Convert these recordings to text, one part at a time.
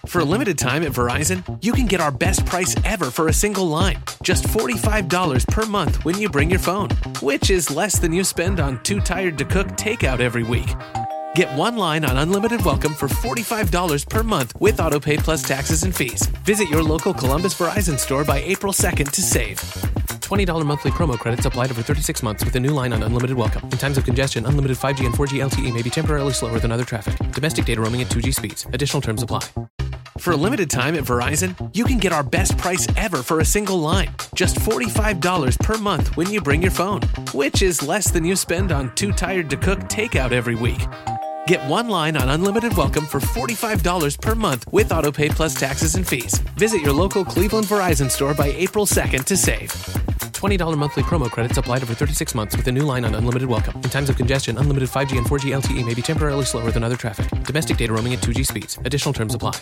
For a limited time at Verizon, you can get our best price ever for a single line. Just $45 per month when you bring your phone, which is less than you spend on Too Tired to Cook takeout every week. Get one line on Unlimited Welcome for $45 per month with AutoPay plus taxes and fees. Visit your local Columbus Verizon store by April 2nd to save. $20 monthly promo credits applied over 36 months with a new line on Unlimited Welcome. In times of congestion, unlimited 5G and 4G LTE may be temporarily slower than other traffic. Domestic data roaming at 2G speeds. Additional terms apply. For a limited time at Verizon, you can get our best price ever for a single line. Just $45 per month when you bring your phone, which is less than you spend on Too Tired to Cook takeout every week. Get one line on Unlimited Welcome for $45 per month with AutoPay plus taxes and fees. Visit your local Cleveland Verizon store by April 2nd to save. $20 monthly promo credits applied over 36 months with a new line on Unlimited Welcome. In times of congestion, unlimited 5G and 4G LTE may be temporarily slower than other traffic. Domestic data roaming at 2G speeds. Additional terms apply.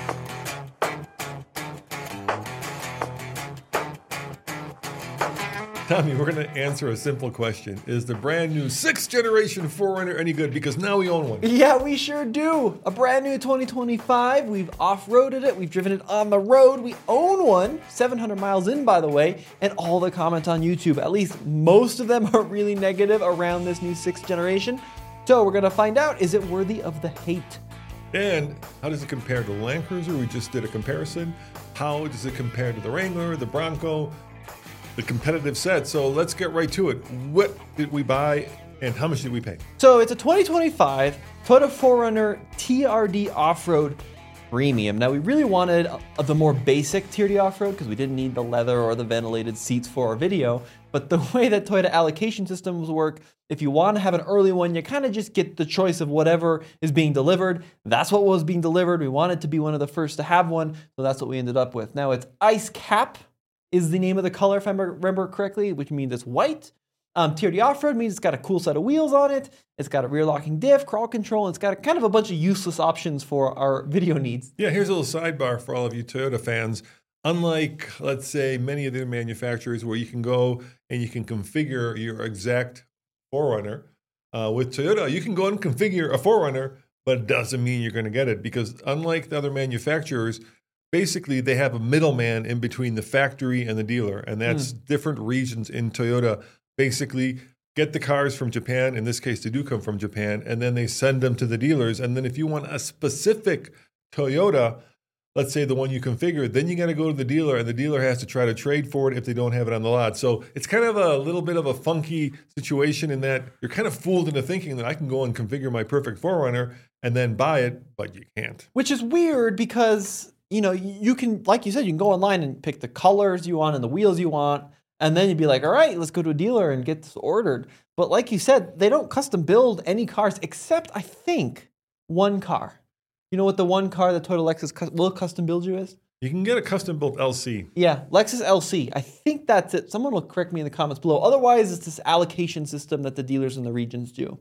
Tommy, we're going to answer a simple question. Is the brand new 6th generation 4Runner any good? Because now we own one. Yeah, we sure do. A brand new 2025. We've off-roaded it. We've driven it on the road. We own one. 700 miles in, by the way. And all the comments on YouTube, at least most of them are really negative around this new 6th generation. So we're going to find out, is it worthy of the hate? And how does it compare to the Land Cruiser? We just did a comparison. How does it compare to the Wrangler, the Bronco, the competitive set? So let's get right to it. What did we buy and how much did we pay? So it's a 2025 Toyota 4Runner TRD Off-Road Premium. Now we really wanted the more basic TRD Off-Road because we didn't need the leather or the ventilated seats for our video. But the way that Toyota allocation systems work, if you want to have an early one, you kind of just get the choice of whatever is being delivered. That's what was being delivered. We wanted to be one of the first to have one, so that's what we ended up with. Now it's Ice Cap is the name of the color, if I remember correctly, which means it's white. TRD Off-Road means it's got a cool set of wheels on it. It's got a rear locking diff, crawl control, and it's got kind of a bunch of useless options for our video needs. Yeah, here's a little sidebar for all of you Toyota fans. Unlike, let's say, many of the manufacturers where you can go and you can configure your exact 4Runner, with Toyota, you can go and configure a 4Runner, but it doesn't mean you're going to get it because unlike the other manufacturers, basically, they have a middleman in between the factory and the dealer, and that's different regions in Toyota. Basically, get the cars from Japan. In this case, they do come from Japan, and then they send them to the dealers. And then if you want a specific Toyota, let's say the one you configure, then you got to go to the dealer, and the dealer has to try to trade for it if they don't have it on the lot. So it's kind of a little bit of a funky situation in that you're kind of fooled into thinking that I can go and configure my perfect 4Runner and then buy it, but you can't. Which is weird because you know, you can, like you said, you can go online and pick the colors you want and the wheels you want, and then you'd be like, all right, let's go to a dealer and get this ordered. But like you said, they don't custom build any cars except, I think, one car. You know what the one car that Toyota Lexus will custom build you is? You can get a custom built LC. Yeah, Lexus LC. I think that's it. Someone will correct me in the comments below. Otherwise, it's this allocation system that the dealers in the regions do.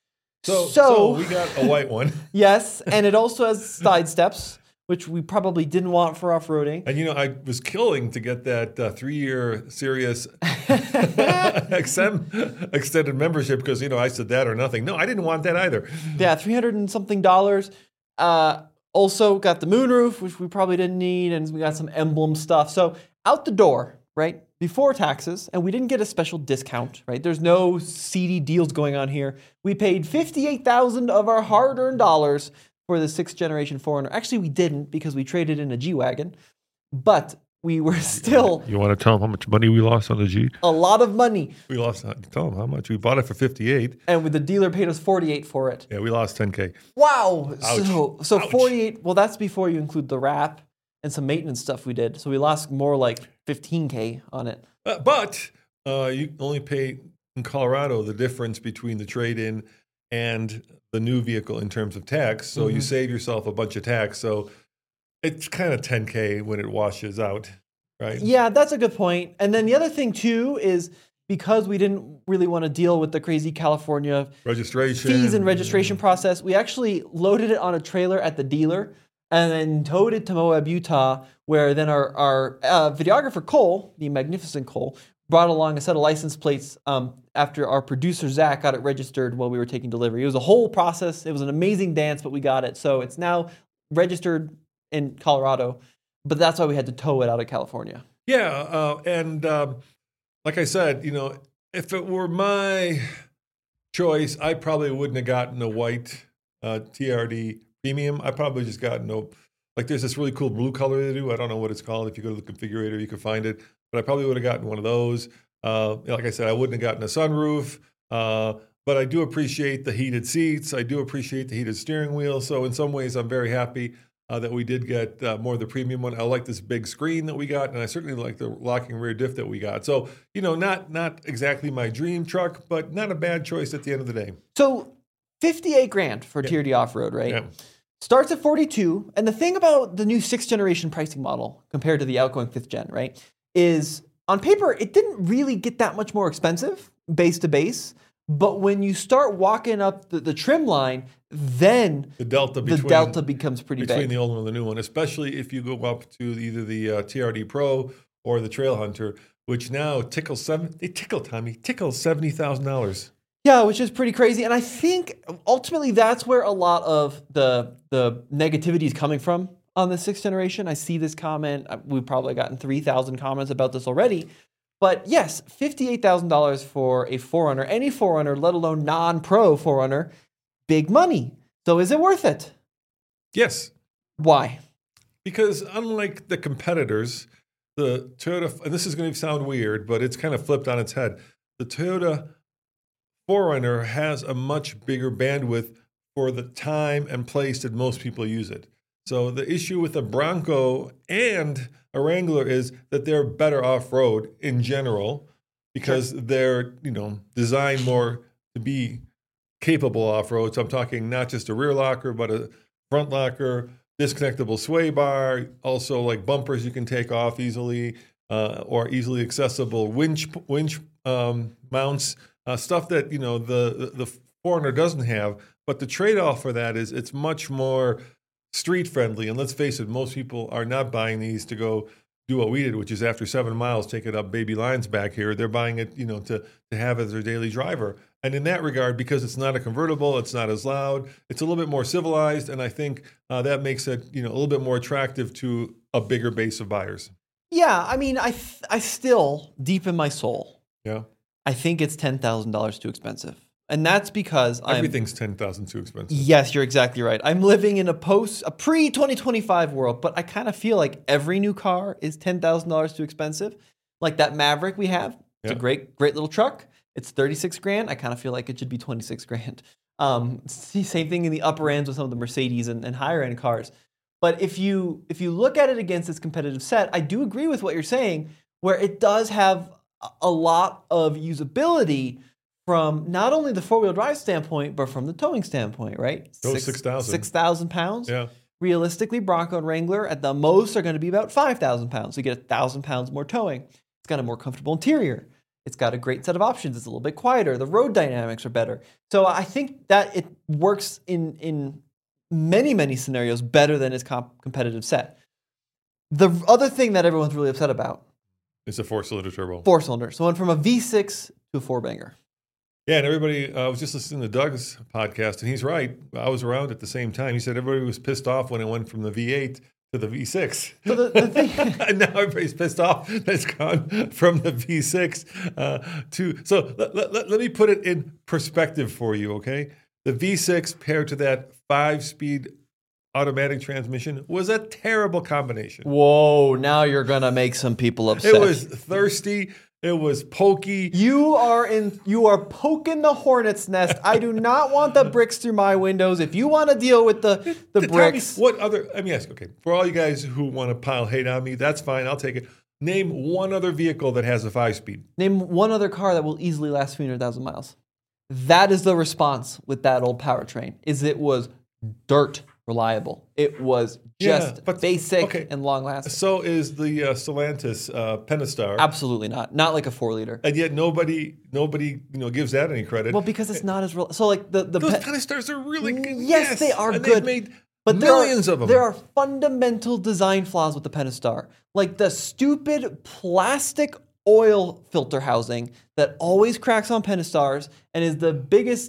So we got a white one. Yes, and it also has side steps, which we probably didn't want for off-roading. And, you know, I was killing to get that 3-year Sirius XM extended membership because, you know, I said that or nothing. No, I didn't want that either. Yeah, $300 and something. Also got the moonroof, which we probably didn't need, and we got some emblem stuff. So out the door, right, before taxes, and we didn't get a special discount, right? There's no seedy deals going on here. We paid $58,000 of our hard-earned dollars for the 6th generation 4Runner. Actually, we didn't because we traded in a G-Wagon, but we were still... You want to tell them how much money we lost on the G? A lot of money. We lost, tell them how much. We bought it for $58,000. And the dealer paid us $48,000 for it. Yeah, we lost $10,000. Wow. Ouch. So Ouch. $48,000, well, that's before you include the wrap and some maintenance stuff we did. So we lost more like $15,000 on it. But you only pay in Colorado the difference between the trade-in and the new vehicle in terms of tax. So you save yourself a bunch of tax. So it's kind of $10,000 when it washes out, right? Yeah, that's a good point. And then the other thing too is because we didn't really want to deal with the crazy California registration fees and registration process, we actually loaded it on a trailer at the dealer and then towed it to Moab, Utah, where then our videographer Cole, the magnificent Cole, brought along a set of license plates after our producer Zach got it registered while we were taking delivery. It was a whole process. It was an amazing dance, but we got it. So it's now registered in Colorado, but that's why we had to tow it out of California. Yeah, and like I said, if it were my choice, I probably wouldn't have gotten a white TRD Premium. I probably just gotten like there's this really cool blue color they do. I don't know what it's called. If you go to the configurator, you can find it. But I probably would have gotten one of those. Like I said, I wouldn't have gotten a sunroof. But I do appreciate the heated seats. I do appreciate the heated steering wheel. So in some ways, I'm very happy that we did get more of the premium one. I like this big screen that we got, and I certainly like the locking rear diff that we got. So, not exactly my dream truck, but not a bad choice at the end of the day. So $58,000 for TRD off-road, right? Yeah. Starts at 42. And the thing about the new 6th generation pricing model compared to the outgoing 5th gen, right, is on paper, it didn't really get that much more expensive base to base. But when you start walking up the trim line, then the delta becomes pretty big. Between the old one and the new one, especially if you go up to either the TRD Pro or the Trail Hunter, which now tickles $70,000. Yeah, which is pretty crazy. And I think ultimately that's where a lot of the negativity is coming from on the 6th generation. I see this comment. We've probably gotten 3,000 comments about this already. But yes, $58,000 for a 4Runner, any 4Runner, let alone non-pro 4Runner, big money. So is it worth it? Yes. Why? Because unlike the competitors, the Toyota, and this is going to sound weird, but it's kind of flipped on its head. The Toyota 4Runner has a much bigger bandwidth for the time and place that most people use it. So the issue with a Bronco and a Wrangler is that they're better off-road in general because they're, designed more to be capable off-road. So I'm talking not just a rear locker, but a front locker, disconnectable sway bar, also like bumpers you can take off easily, or easily accessible winch mounts, stuff that, the 4Runner doesn't have. But the trade-off for that is it's much more street friendly. And let's face it, most people are not buying these to go do what we did, which is after 7 miles, take it up baby lines back here. They're buying it, to have as their daily driver. And in that regard, because it's not a convertible, it's not as loud, it's a little bit more civilized. And I think that makes it, a little bit more attractive to a bigger base of buyers. Yeah. I mean, I still, deep in my soul, I think it's $10,000 too expensive. And that's because everything's $10,000 too expensive. Yes, you're exactly right. I'm living in a pre-2025 world, but I kind of feel like every new car is $10,000 too expensive. Like that Maverick we have, it's a great little truck. It's $36,000. I kind of feel like it should be $26,000. Same thing in the upper ends with some of the Mercedes and higher end cars. But if you look at it against its competitive set, I do agree with what you're saying, where it does have a lot of usability from not only the 4-wheel drive standpoint, but from the towing standpoint, right? 6,000 pounds. Yeah. Realistically, Bronco and Wrangler at the most are going to be about 5,000 pounds. So you get 1,000 pounds more towing. It's got a more comfortable interior. It's got a great set of options. It's a little bit quieter. The road dynamics are better. So I think that it works in many, many scenarios better than its competitive set. The other thing that everyone's really upset about is a 4-cylinder turbo. 4-cylinder. So went from a V6 to a 4-banger. Yeah, and everybody, I was just listening to Doug's podcast, and he's right. I was around at the same time. He said everybody was pissed off when it went from the V8 to the V6. So the thing, and now everybody's pissed off that it's gone from the V6 to... So let me put it in perspective for you, okay? The V6 paired to that 5-speed automatic transmission was a terrible combination. Whoa, now you're going to make some people upset. It was thirsty. It was pokey. You are poking the hornet's nest. I do not want the bricks through my windows. If you want to deal with the bricks. What other, let me ask, okay, for all you guys who want to pile hate on me, that's fine. I'll take it. Name one other vehicle that has a 5-speed. Name one other car that will easily last 300,000 miles. That is the response with that old powertrain, is it was dirt reliable. It was just basic and long lasting. So is the Stellantis Pentastar. Absolutely not. Not like a 4-liter. And yet nobody gives that any credit. Well, because it's not as real. So like those Penastars are really good. Yes, they are and good. They've made but millions of them. There are fundamental design flaws with the Pentastar. Like the stupid plastic oil filter housing that always cracks on Pentastars and is the biggest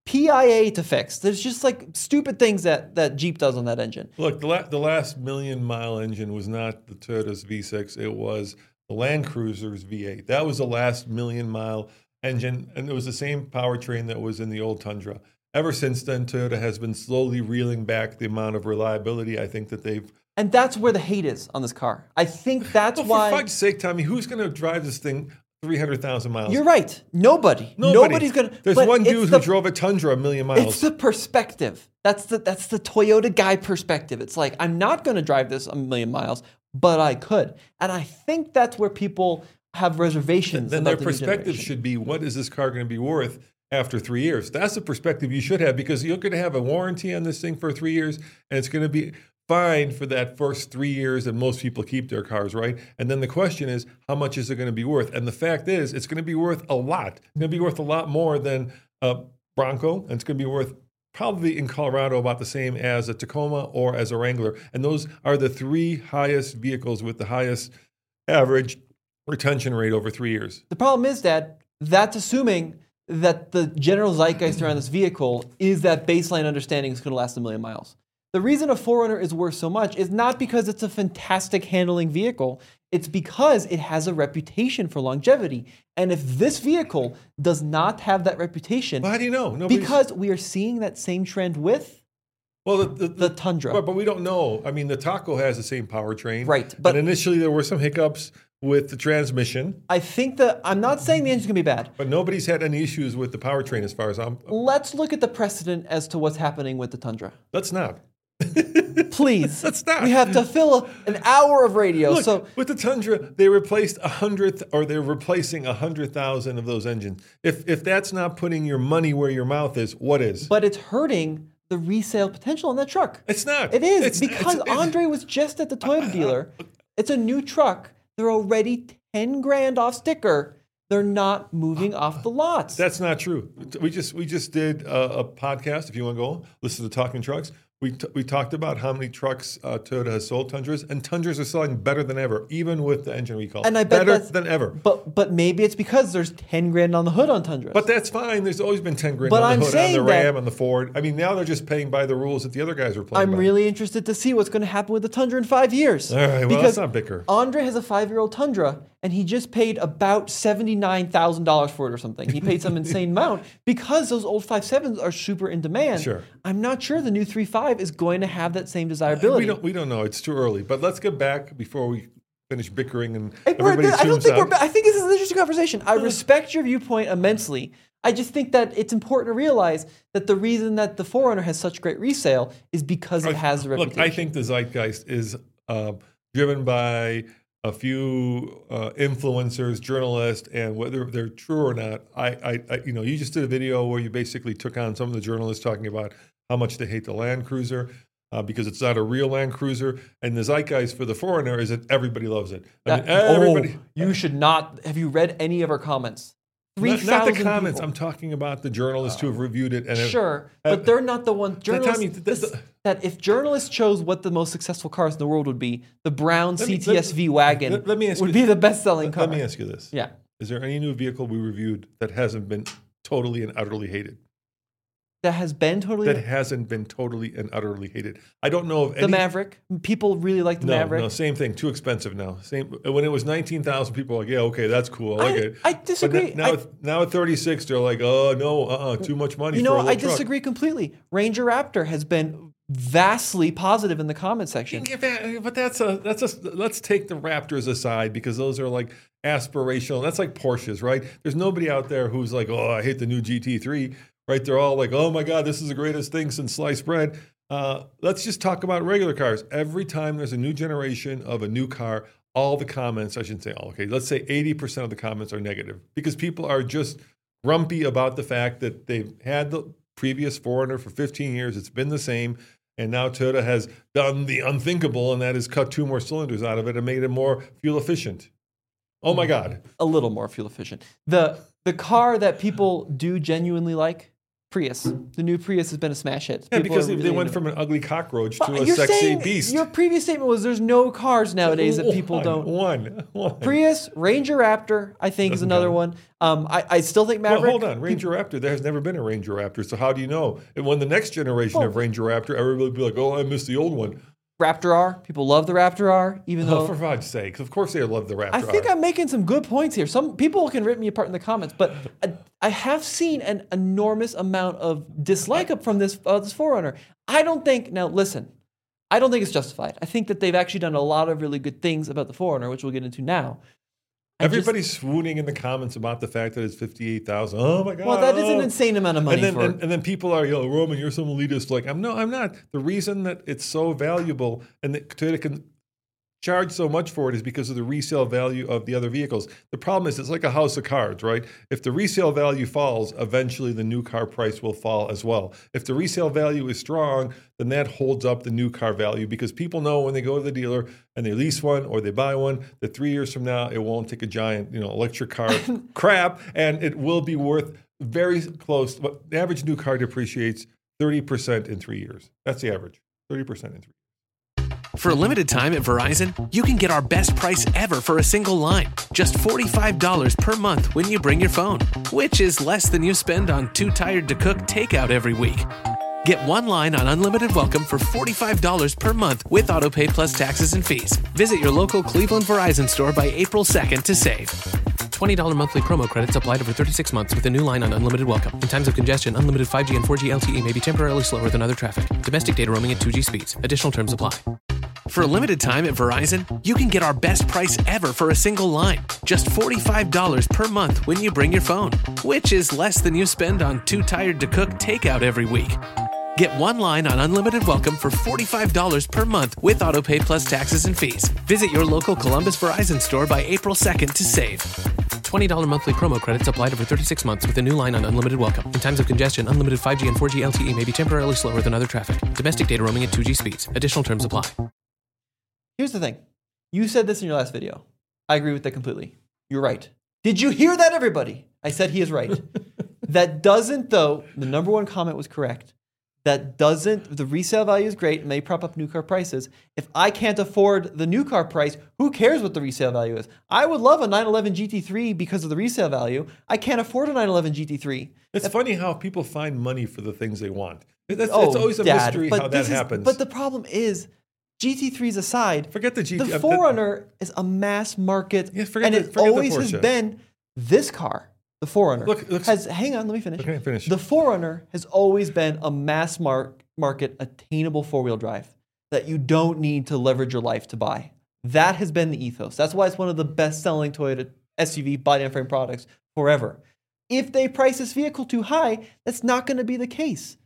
PIA to fix. There's just like stupid things that Jeep does on that engine. Look, the last million-mile engine was not the Toyota's V6. It was the Land Cruiser's V8. That was the last million-mile engine, and it was the same powertrain that was in the old Tundra. Ever since then, Toyota has been slowly reeling back the amount of reliability I think that they've... And that's where the hate is on this car. I think that's why... For fuck's sake, Tommy, who's going to drive this thing 300,000 miles? You're right. Nobody's going to... There's one dude who drove a Tundra a million miles. It's the perspective. That's the Toyota guy perspective. It's like, I'm not going to drive this a million miles, but I could. And I think that's where people have reservations. Then their perspective should be, what is this car going to be worth after 3 years? That's the perspective you should have, because you're going to have a warranty on this thing for 3 years, and it's going to be fine for that first 3 years that most people keep their cars, right? And then the question is, how much is it going to be worth? And the fact is, it's going to be worth a lot. It's going to be worth a lot more than a Bronco, and it's going to be worth probably in Colorado about the same as a Tacoma or as a Wrangler. And those are the three highest vehicles with the highest average retention rate over 3 years. The problem is, Dad, that's assuming that the general zeitgeist around this vehicle is that baseline understanding is going to last a million miles. The reason a 4Runner is worth so much is not because it's a fantastic handling vehicle. It's because it has a reputation for longevity. And if this vehicle does not have that reputation... Well, how do you know? Because we are seeing that same trend with the Tundra. But we don't know. I mean, the Taco has the same powertrain. Right. But and initially there were some hiccups with the transmission. I'm not saying the engine's going to be bad. But nobody's had any issues with the powertrain as far as I'm... Let's look at the precedent as to what's happening with the Tundra. Let's not. Please. Let's not. We have to fill an hour of radio. Look, so with the Tundra, they replaced 100, or they're replacing 100,000 of those engines. If that's not putting your money where your mouth is, what is? But it's hurting the resale potential on that truck. It's not. It is, because Andre was just at the Toyota dealer. It's a new truck. They're already 10 grand off sticker. They're not moving off the lots. That's not true. We just did a podcast. If you want to go listen to Talking Trucks, we talked about how many trucks Toyota has sold Tundras, and Tundras are selling better than ever, even with the engine recall. And I bet better than ever. But maybe it's because there's 10 grand on the hood on Tundras. But that's fine. There's always been 10 grand on the hood, on the Ram, on the Ford. I mean, now they're just paying by the rules that the other guys are playing by. I'm really interested to see what's going to happen with the Tundra in 5 years. All right, well, let's not bicker. Andre has a 5-year-old Tundra, and he just paid about $79,000 for it or something. He paid some insane amount because those old 5.7s are super in demand. Sure. I'm not sure the new 3.5 is going to have that same desirability. We don't know. It's too early. But let's get back before we finish bickering and I think this is an interesting conversation. I respect your viewpoint immensely. I just think that it's important to realize that the reason that the 4Runner has such great resale is because it has the reputation. Look, I think the zeitgeist is driven by a few influencers, journalists, and whether they're true or not. You just did a video where you basically took on some of the journalists talking about how much they hate the Land Cruiser because it's not a real Land Cruiser, and the zeitgeist for the 4Runner is that everybody loves it. Everybody. You should not. Have you read any of our comments? Not the comments. People. I'm talking about the journalists who have reviewed it. And sure, but they're not the ones. Journalists. That if journalists chose what the most successful cars in the world would be, the brown CTS-V wagon would be the best-selling car. Let me ask you this. Yeah. Is there any new vehicle we reviewed that hasn't been totally and utterly hated? That hasn't been totally and utterly hated. I don't know of any. The Maverick. People really like the Maverick. No, same thing. Too expensive now. When it was 19,000, people were like, yeah, okay, that's cool. I like it. I disagree. But now at 36, they're like, oh, no, too much money for a little truck. Disagree completely. Ranger Raptor has been vastly positive in the comment section. But let's take the Raptors aside because those are like aspirational. That's like Porsches, right? There's nobody out there who's like, oh, I hate the new GT3. Right, they're all like, oh my God, this is the greatest thing since sliced bread. Let's just talk about regular cars. Every time there's a new generation of a new car, all the comments, I shouldn't say all, okay, let's say 80% of the comments are negative because people are just grumpy about the fact that they've had the previous 4Runner for 15 years. It's been the same. And now Toyota has done the unthinkable, and that is cut 2 more cylinders out of it and made it more fuel efficient. Oh my God. A little more fuel efficient. The car that people do genuinely like Prius. The new Prius has been a smash hit. Yeah, People because are they really went into from an ugly cockroach it. to a You're sexy saying- beast. Your previous statement was there's no cars nowadays that people don't. One. Prius, Ranger Raptor, I think is Doesn't another count. one. I still think Maverick. Well, hold on. Ranger Raptor. There has never been a Ranger Raptor. So how do you know? And when the next generation of Ranger Raptor, everybody will be like, oh, I missed the old one. Raptor R. People love the Raptor R, even Oh, though. for God's sakes. Of course they love the Raptor. I think R. I'm making some good points here. Some people can rip me apart in the comments, but I have seen an enormous amount of dislike from this 4Runner. I don't think, now listen, I don't think it's justified. I think that they've actually done a lot of really good things about the 4Runner, which we'll get into now. Everybody's swooning in the comments about the fact that it's $58,000. Oh my God! Well, that is an insane amount of money and then people are, Roman, you're some elitist. Like, I'm not. The reason that it's so valuable and that Toyota can charge so much for it is because of the resale value of the other vehicles. The problem is it's like a house of cards, right? If the resale value falls, eventually the new car price will fall as well. If the resale value is strong, then that holds up the new car value because people know when they go to the dealer and they lease one or they buy one that 3 years from now it won't take a giant, electric car crap, and it will be worth very close. But the average new car depreciates 30% in 3 years. That's the average, 30% in 3 years. For a limited time at Verizon, you can get our best price ever for a single line. Just $45 per month when you bring your phone, which is less than you spend on Too Tired to Cook takeout every week. Get one line on Unlimited Welcome for $45 per month with AutoPay plus taxes and fees. Visit your local Cleveland Verizon store by April 2nd to save. $20 monthly promo credits applied over 36 months with a new line on Unlimited Welcome. In times of congestion, unlimited 5G and 4G LTE may be temporarily slower than other traffic. Domestic data roaming at 2G speeds. Additional terms apply. For a limited time at Verizon, you can get our best price ever for a single line. Just $45 per month when you bring your phone, which is less than you spend on Too Tired to Cook takeout every week. Get one line on Unlimited Welcome for $45 per month with AutoPay plus taxes and fees. Visit your local Columbus Verizon store by April 2nd to save. $20 monthly promo credits applied over 36 months with a new line on Unlimited Welcome. In times of congestion, unlimited 5G and 4G LTE may be temporarily slower than other traffic. Domestic data roaming at 2G speeds. Additional terms apply. Here's the thing. You said this in your last video. I agree with that completely. You're right. Did you hear that, everybody? I said he is right. That doesn't, though, the number one comment was correct. That doesn't, the resale value is great and they prop up new car prices. If I can't afford the new car price, who cares what the resale value is? I would love a 911 GT3 because of the resale value. I can't afford a 911 GT3. It's funny how people find money for the things they want. It's always a mystery how that happens. But the problem is, GT3s aside, forget the GT. The 4Runner is a mass market, and it always has been this car. The 4Runner hang on, let me finish. Okay, finish. The 4Runner has always been a mass market attainable four-wheel drive that you don't need to leverage your life to buy. That has been the ethos. That's why it's one of the best-selling Toyota SUV body and frame products forever. If they price this vehicle too high, that's not going to be the case.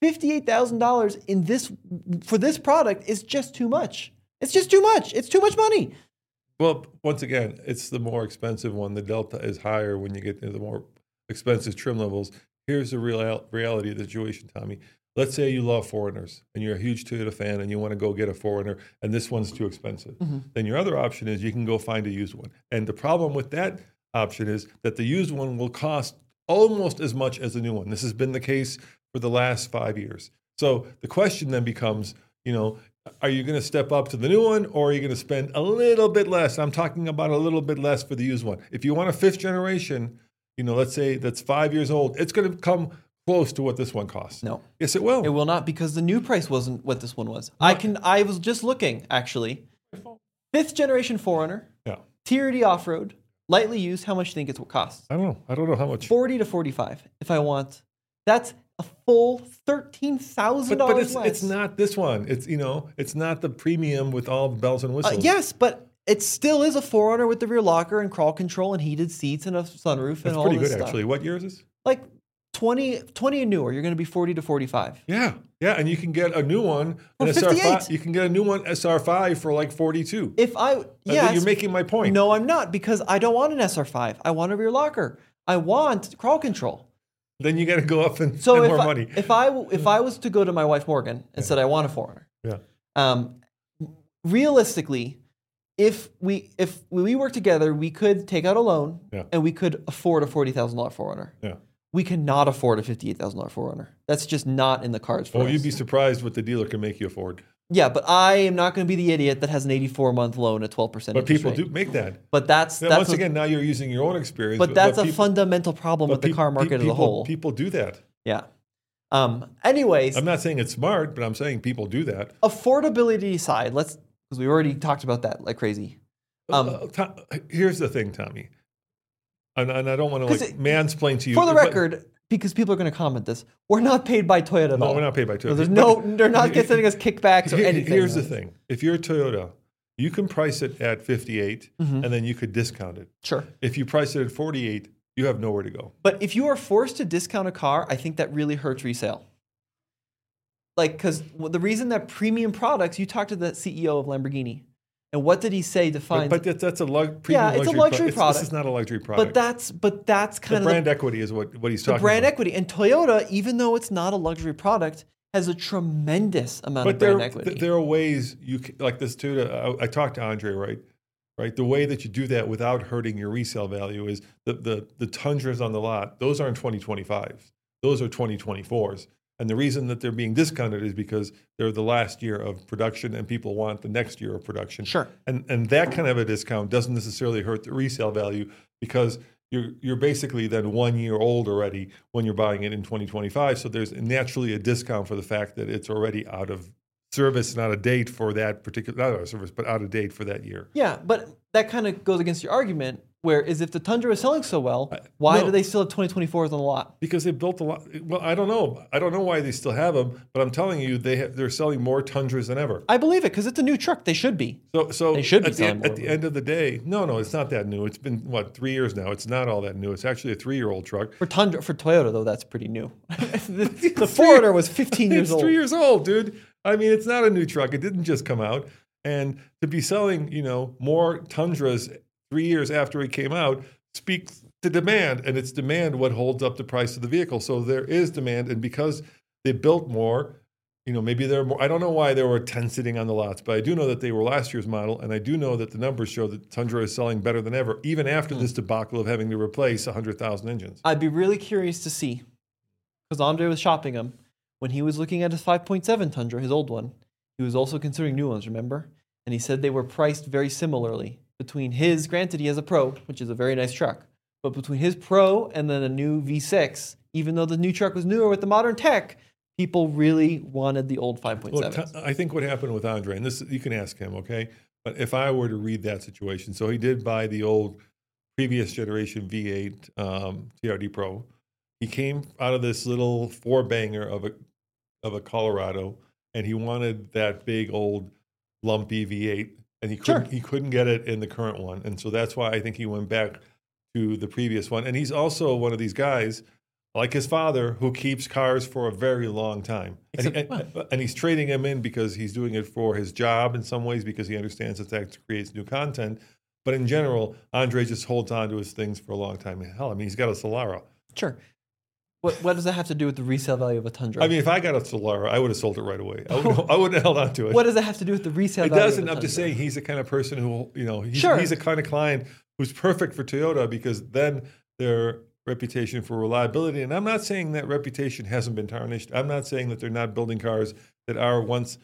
$58,000 for this product is just too much. It's just too much. It's too much money. Well, once again, it's the more expensive one. The delta is higher when you get into the more expensive trim levels. Here's the reality of the situation, Tommy. Let's say you love 4Runners and you're a huge Toyota fan and you want to go get a 4Runner and this one's too expensive. Mm-hmm. Then your other option is you can go find a used one. And the problem with that option is that the used one will cost almost as much as the new one. This has been the case for the last 5 years. So the question then becomes, are you going to step up to the new one or are you going to spend a little bit less? I'm talking about a little bit less for the used one. If you want a fifth generation, let's say that's 5 years old, it's going to come close to what this one costs. No. Yes, it will. It will not because the new price wasn't what this one was. I was just looking, actually. Fifth generation 4Runner, yeah. TRD off-road, lightly used, how much do you think it costs? I don't know how much. 40 to 45 if I want. That's a full $13,000 but less. It's not this one. It's not the premium with all the bells and whistles. Yes, but it still is a 4Runner with the rear locker and crawl control and heated seats and a sunroof and all this stuff. That's pretty good, actually. What year is this? Like 20 and newer. You're going to be 40 to 45. Yeah, and you can get a new one, an SR5. You can get a new one SR5 for like 42. You're making my point. No, I'm not, because I don't want an SR5. I want a rear locker. I want crawl control. Then you got to go up and spend more money. If I was to go to my wife Morgan and said I want a 4Runner, realistically, if we work together, we could take out a loan and we could afford a $40,000 4Runner. Yeah. we cannot afford a $58,000 4Runner. That's just not in the cards for us. You'd be surprised what the dealer can make you afford. Yeah, but I am not going to be the idiot that has an 84-month loan at 12%. But people do make that. But that's once again, now you're using your own experience. But that's a fundamental problem with the car market as a whole. People do that. Yeah. Anyways, I'm not saying it's smart, but I'm saying people do that. Affordability aside, because we already talked about that like crazy. Here's the thing, Tommy, and I don't want to mansplain to you. For the record, because people are going to comment this, we're not paid by Toyota at all. No, we're not paid by Toyota. So they're not sending us kickbacks or anything. Here's the thing: if you're Toyota, you can price it at 58, and then you could discount it. Sure. If you price it at 48, you have nowhere to go. But if you are forced to discount a car, I think that really hurts resale. Because the reason that premium products, you talked to the CEO of Lamborghini, and what did he say defines? But that's a premium it's a luxury product. This is not a luxury product. But that's kind of the brand equity is what he's talking about. The brand equity, and Toyota, even though it's not a luxury product, has a tremendous amount of brand equity. There are ways you can, like this too. I talked to Andre, right? The way that you do that without hurting your resale value is the Tundras on the lot. Those aren't 2025s. Those are 2024s. And the reason that they're being discounted is because they're the last year of production and people want the next year of production. Sure. And that kind of a discount doesn't necessarily hurt the resale value because you're basically then 1 year old already when you're buying it in 2025. So there's naturally a discount for the fact that it's already out of service and out of date for that particular, not out of service, but out of date for that year. Yeah, but that kind of goes against your argument. Whereas if the Tundra is selling so well, why do they still have 2024s on the lot? Because they built a lot. Well, I don't know. I don't know why they still have them, but I'm telling you, they're selling more Tundras than ever. I believe it because it's a new truck. They should be. So they should be at the end of the day, no, it's not that new. It's been 3 years now. It's not all that new. It's actually a 3-year-old truck. For Toyota though, that's pretty new. the 4Runner was 15 years old. It's 3 years old, dude. I mean, it's not a new truck. It didn't just come out, and to be selling, more Tundras 3 years after it came out speaks to demand, and it's demand what holds up the price of the vehicle. So there is demand, and because they built more, maybe there are more. I don't know why there were 10 sitting on the lots, but I do know that they were last year's model, and I do know that the numbers show that Tundra is selling better than ever, even after this debacle of having to replace 100,000 engines. I'd be really curious to see, because Andre was shopping them, when he was looking at his 5.7 Tundra, his old one, he was also considering new ones, remember? And he said they were priced very similarly. Between his, granted he has a Pro, which is a very nice truck, but between his Pro and then a new V6, even though the new truck was newer with the modern tech, people really wanted the old 5.7. Look, I think what happened with Andre, and this you can ask him, okay? But if I were to read that situation, so he did buy the old previous generation V8 TRD Pro. He came out of this little 4-banger of a Colorado, and he wanted that big old lumpy V8. And he couldn't get it in the current one. And so that's why I think he went back to the previous one. And he's also one of these guys, like his father, who keeps cars for a very long time. And he's trading them in because he's doing it for his job in some ways, because he understands that creates new content. But in general, Andre just holds on to his things for a long time. Hell, I mean, he's got a Solara. Sure. What does that have to do with the resale value of a Tundra? I mean, if I got a Solara, I would have sold it right away. I wouldn't have held on to it. What does that have to do with the resale value? It doesn't. I'm just saying he's the kind of person who, he's the kind of client who's perfect for Toyota, because then their reputation for reliability. And I'm not saying that reputation hasn't been tarnished. I'm not saying that they're not building cars that are once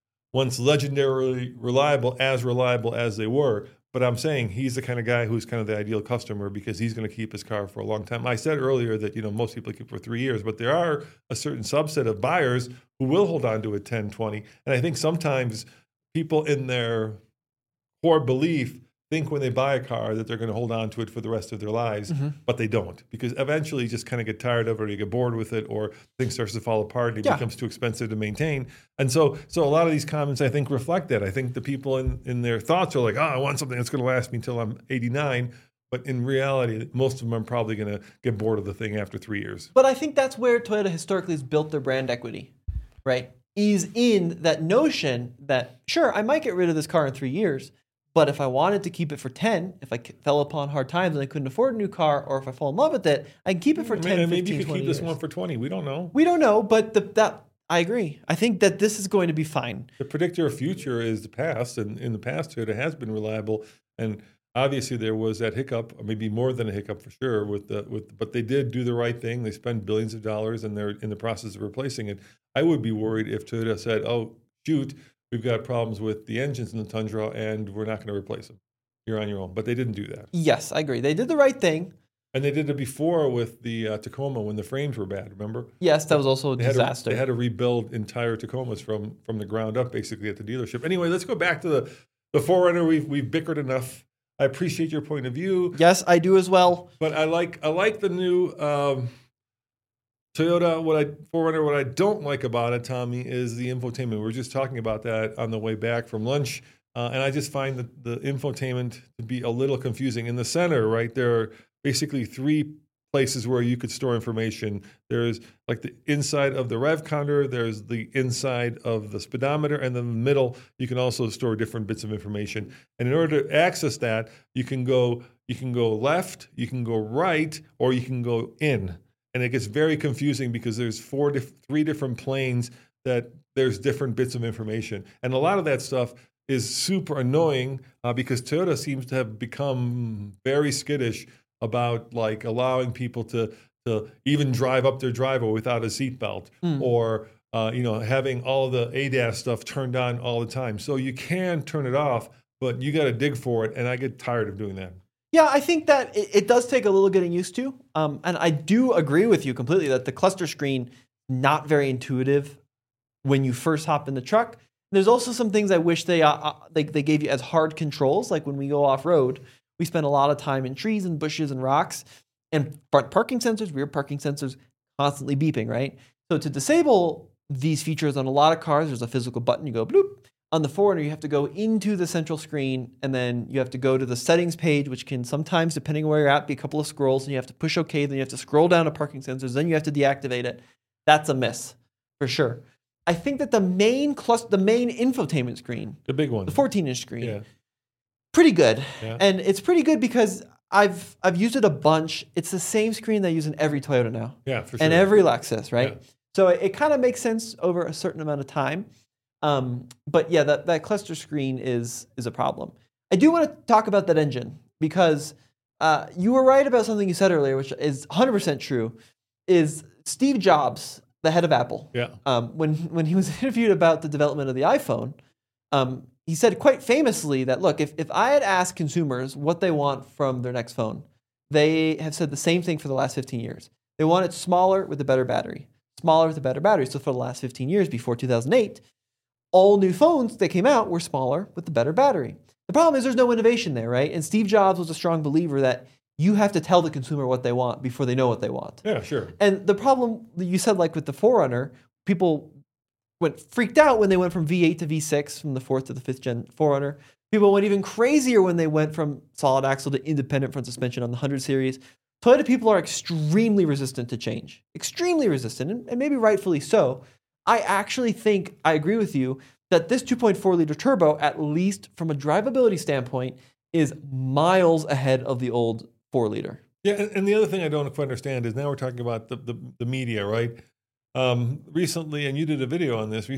legendarily reliable as they were. But I'm saying he's the kind of guy who's kind of the ideal customer, because he's going to keep his car for a long time. I said earlier that, most people keep it for 3 years, but there are a certain subset of buyers who will hold on to it 10, 20. And I think sometimes people in their core belief think when they buy a car that they're going to hold on to it for the rest of their lives, but they don't, because eventually you just kind of get tired of it, or you get bored with it, or things starts to fall apart and it becomes too expensive to maintain. And so a lot of these comments, I think, reflect that. I think the people in their thoughts are like, I want something that's going to last me until I'm 89. But in reality, most of them are probably going to get bored of the thing after 3 years. But I think that's where Toyota historically has built their brand equity, right? Is in that notion that, sure, I might get rid of this car in 3 years, but if I wanted to keep it for 10, if I fell upon hard times and I couldn't afford a new car, or if I fall in love with it, I can keep it for 10, 15, 20 years. Maybe you could keep this one for 20. We don't know. We don't know, but I agree. I think that this is going to be fine. The predictor of future is the past, and in the past, Toyota has been reliable. And obviously there was that hiccup, or maybe more than a hiccup for sure. But they did do the right thing. They spent billions of dollars, and they're in the process of replacing it. I would be worried if Toyota said, "Oh, shoot, we've got problems with the engines in the Tundra, and we're not going to replace them. You're on your own." But they didn't do that. Yes, I agree. They did the right thing. And they did it before with the Tacoma when the frames were bad. Remember? Yes, that was also a disaster. They had to rebuild entire Tacomas from the ground up, basically at the dealership. Anyway, let's go back to the 4Runner. We've bickered enough. I appreciate your point of view. Yes, I do as well. But I like the new Toyota. 4Runner. What I don't like about it, Tommy, is the infotainment. We were just talking about that on the way back from lunch, and I just find the infotainment to be a little confusing. In the center, right, there are basically 3 places where you could store information. There's like the inside of the rev counter, there's the inside of the speedometer, and then in the middle, you can also store different bits of information. And in order to access that, you can go left, you can go right, or you can go in. And it gets very confusing because there's 3 different planes that there's different bits of information. And a lot of that stuff is super annoying because Toyota seems to have become very skittish about like allowing people to even drive up their driveway without a seatbelt, or having all the ADAS stuff turned on all the time. So you can turn it off, but you got to dig for it, and I get tired of doing that. Yeah, I think that it does take a little getting used to, and I do agree with you completely that the cluster screen not very intuitive when you first hop in the truck. There's also some things I wish they gave you as hard controls, like when we go off road. We spend a lot of time in trees and bushes and rocks, and front parking sensors, rear parking sensors constantly beeping, right? So to disable these features on a lot of cars, there's a physical button. You go bloop. On the 4Runner, you have to go into the central screen, and then you have to go to the settings page, which can sometimes, depending on where you're at, be a couple of scrolls, and you have to push OK, then you have to scroll down to parking sensors, then you have to deactivate it. That's a miss, for sure. I think that the main infotainment screen, the big one, the 14-inch screen, pretty good. Yeah. And it's pretty good because I've used it a bunch. It's the same screen they use in every Toyota now. Yeah, for sure. And every Lexus, right? Yeah. So it kind of makes sense over a certain amount of time. But yeah, that cluster screen is a problem. I do want to talk about that engine because you were right about something you said earlier, which is 100% true, is Steve Jobs, the head of Apple. Yeah. When he was interviewed about the development of the iPhone, he said quite famously that, look, if I had asked consumers what they want from their next phone, they have said the same thing for the last 15 years. They want it smaller with a better battery. Smaller with a better battery. So for the last 15 years, before 2008, all new phones that came out were smaller with the better battery. The problem is there's no innovation there, right? And Steve Jobs was a strong believer that you have to tell the consumer what they want before they know what they want. Yeah, sure. And the problem, you said like with the 4Runner, people went freaked out when they went from V8 to V6, from the 4th to the 5th gen 4Runner. People went even crazier when they went from solid axle to independent front suspension on the 100 series. Toyota people are extremely resistant to change. Extremely resistant, and maybe rightfully so. I actually think, I agree with you, that this 2.4-liter turbo, at least from a drivability standpoint, is miles ahead of the old 4-liter. Yeah, and the other thing I don't quite understand is now we're talking about the media, right? Recently, and you did a video on this,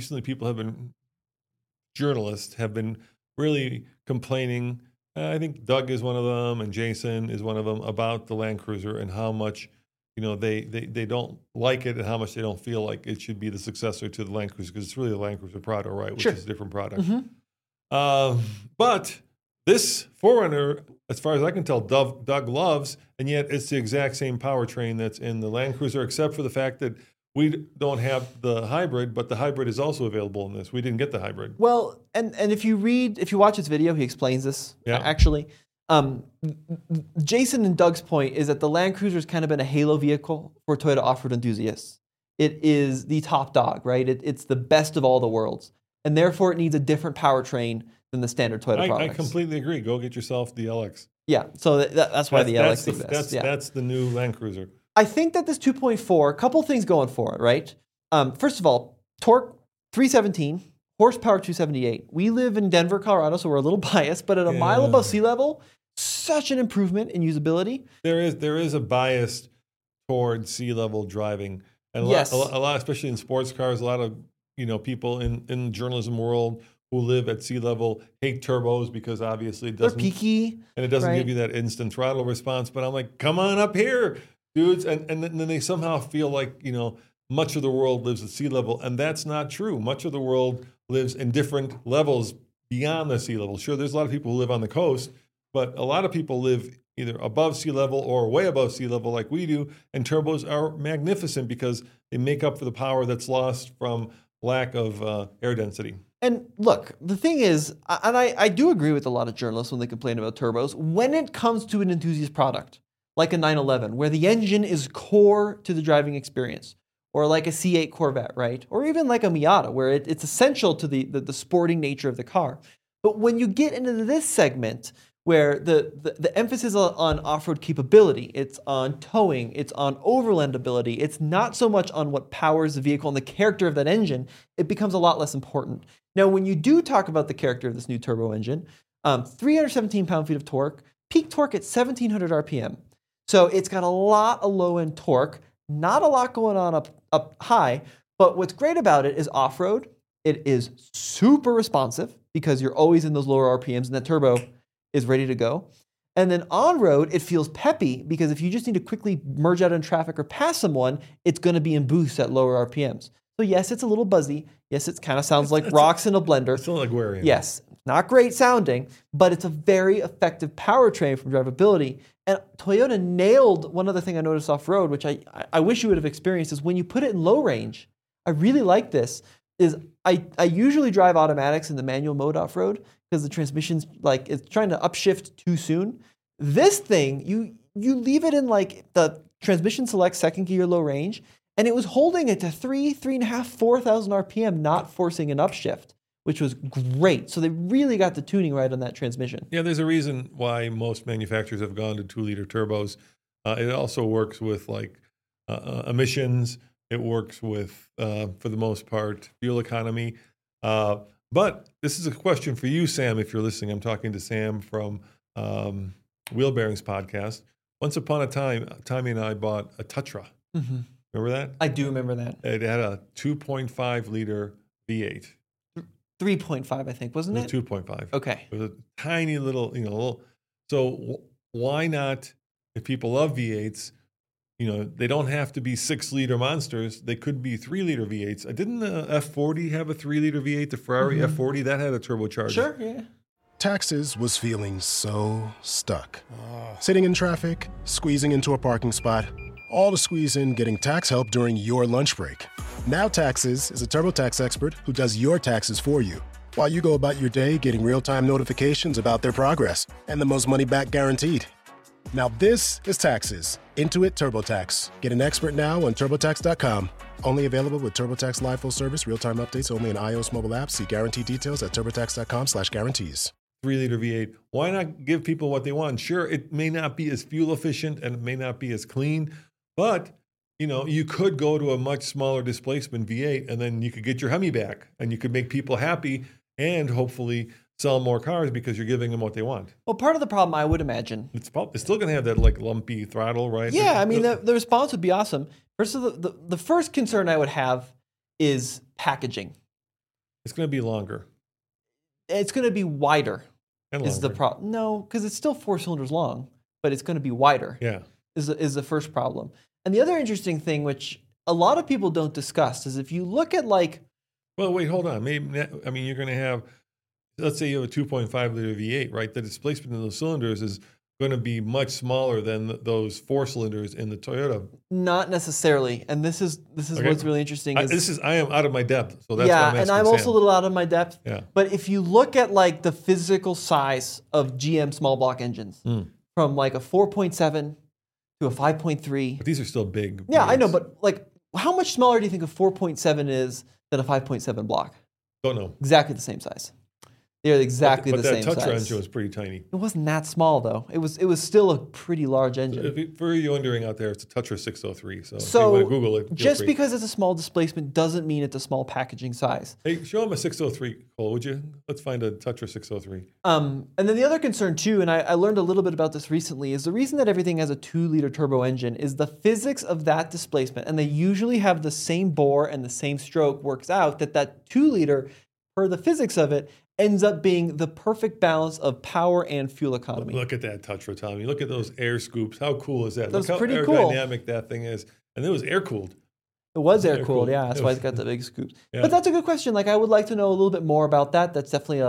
journalists have been really complaining. I think Doug is one of them and Jason is one of them about the Land Cruiser and how much they don't like it and how much they don't feel like it should be the successor to the Land Cruiser, because it's really the Land Cruiser Prado, right? Which is a different product. Mm-hmm. But this 4Runner, as far as I can tell, Doug loves, and yet it's the exact same powertrain that's in the Land Cruiser, except for the fact that we don't have the hybrid, but the hybrid is also available in this. We didn't get the hybrid. Well, and if you watch his video, he explains this, actually. Jason and Doug's point is that the Land Cruiser has kind of been a halo vehicle for Toyota off-road enthusiasts. It is the top dog, right? It's the best of all the worlds. And therefore, it needs a different powertrain than the standard Toyota products. I completely agree. Go get yourself the LX. Yeah, so that's why the LX exists. That's the new Land Cruiser. I think that this 2.4, a couple things going for it, right? First of all, torque 317, horsepower 278. We live in Denver, Colorado, so we're a little biased, but at a mile above sea level, such an improvement in usability. There is a bias toward sea level driving, and a lot, especially in sports cars. A lot of people in the journalism world who live at sea level hate turbos because obviously it They're doesn't peaky. and it doesn't right? give you that instant throttle response. But I'm like, come on up here, dudes. And then they somehow feel like, much of the world lives at sea level. And that's not true. Much of the world lives in different levels beyond the sea level. Sure, there's a lot of people who live on the coast, but a lot of people live either above sea level or way above sea level like we do. And turbos are magnificent because they make up for the power that's lost from lack of air density. And look, the thing is, and I do agree with a lot of journalists when they complain about turbos, when it comes to an enthusiast product, like a 911, where the engine is core to the driving experience, or like a C8 Corvette, right? Or even like a Miata, where it's essential to the sporting nature of the car. But when you get into this segment, where the emphasis on off-road capability, it's on towing, it's on overlandability, it's not so much on what powers the vehicle and the character of that engine, it becomes a lot less important. Now, when you do talk about the character of this new turbo engine, 317 pound-feet of torque, peak torque at 1,700 RPM. So it's got a lot of low-end torque, not a lot going on up high, but what's great about it is off-road. It is super responsive because you're always in those lower RPMs and that turbo is ready to go. And then on-road, it feels peppy because if you just need to quickly merge out in traffic or pass someone, it's going to be in boost at lower RPMs. So yes, it's a little buzzy. Yes, it kind of sounds like rocks in a blender. It's still like wearing. Yes, not great sounding, but it's a very effective powertrain from drivability. And Toyota nailed one other thing I noticed off-road, which I wish you would have experienced, is when you put it in low range, I really like this, is I usually drive automatics in the manual mode off-road because the transmission's like, it's trying to upshift too soon. This thing, you leave it in like the transmission select second gear low range, and it was holding it to 3.5, 4,000 RPM, not forcing an upshift, which was great. So they really got the tuning right on that transmission. Yeah, there's a reason why most manufacturers have gone to 2-liter turbos. It also works with like emissions. It works with, for the most part, fuel economy. But this is a question for you, Sam, if you're listening. I'm talking to Sam from Wheel Bearings Podcast. Once upon a time, Tommy and I bought a Tatra. Mm-hmm. Remember that? I do remember that. It had a 2.5-liter V8. 3.5, I think, wasn't it? It was 2.5. Okay. It was a tiny little, So why not, if people love V8s, they don't have to be 6-liter monsters. They could be 3-liter V8s. Didn't the F40 have a 3-liter V8? The Ferrari F40, that had a turbocharger. Sure, yeah. Taxes was feeling so stuck. Sitting in traffic, squeezing into a parking spot, all to squeeze in getting tax help during your lunch break. Now Taxes is a TurboTax expert who does your taxes for you, while you go about your day getting real-time notifications about their progress and the most money back guaranteed. Now this is Taxes. Intuit TurboTax. Get an expert now on TurboTax.com. Only available with TurboTax Live Full Service. Real-time updates only in iOS mobile apps. See guarantee details at TurboTax.com/guarantees. 3-liter V8. Why not give people what they want? Sure, it may not be as fuel efficient and it may not be as clean, but you could go to a much smaller displacement V8 and then you could get your Hemi back and you could make people happy and hopefully sell more cars because you're giving them what they want. Well, part of the problem, I would imagine. It's still going to have that like lumpy throttle, right? Yeah, I mean, the response would be awesome. First, the first concern I would have is packaging. It's going to be longer. It's going to be wider. And is the problem? No, because it's still 4 cylinders long, but it's going to be wider. Yeah, is the first problem. And the other interesting thing, which a lot of people don't discuss, is if you look at like. Well, wait, hold on. You're going to have. Let's say you have a 2.5-liter V8, right? The displacement in those cylinders is going to be much smaller than those 4 cylinders in the Toyota. Not necessarily, and this is okay. What's really interesting. I am out of my depth, so that's yeah, why I'm asking and I'm Sam. also a little out of my depth. Yeah. But if you look at like the physical size of GM small block engines, from like a 4.7 to a 5.3. But these are still big. Yeah, V8s. I know, but like, how much smaller do you think a 4.7 is than a 5.7 block? Don't know. Exactly the same size. They're exactly the same size. But that Tatra engine was pretty tiny. It wasn't that small, though. It was still a pretty large engine. For you wondering out there, it's a Tatra 603. So if you So want to Google it, just because it's a small displacement doesn't mean it's a small packaging size. Hey, show them a 603, Cole, would you? Let's find a Tatra 603. And then the other concern, too, and I learned a little bit about this recently, is the reason that everything has a 2-liter turbo engine is the physics of that displacement, and they usually have the same bore and the same stroke works out that 2-liter per the physics of it, ends up being the perfect balance of power and fuel economy. Look at that touch, Tommy. Look at those air scoops. How cool is that? That's Look how pretty cool. aerodynamic that thing is. And it was air cooled. It was air Air-cooled. cooled, yeah. That's why it's got the big scoops. Yeah. But that's a good question. Like, I would like to know a little bit more about that. That's definitely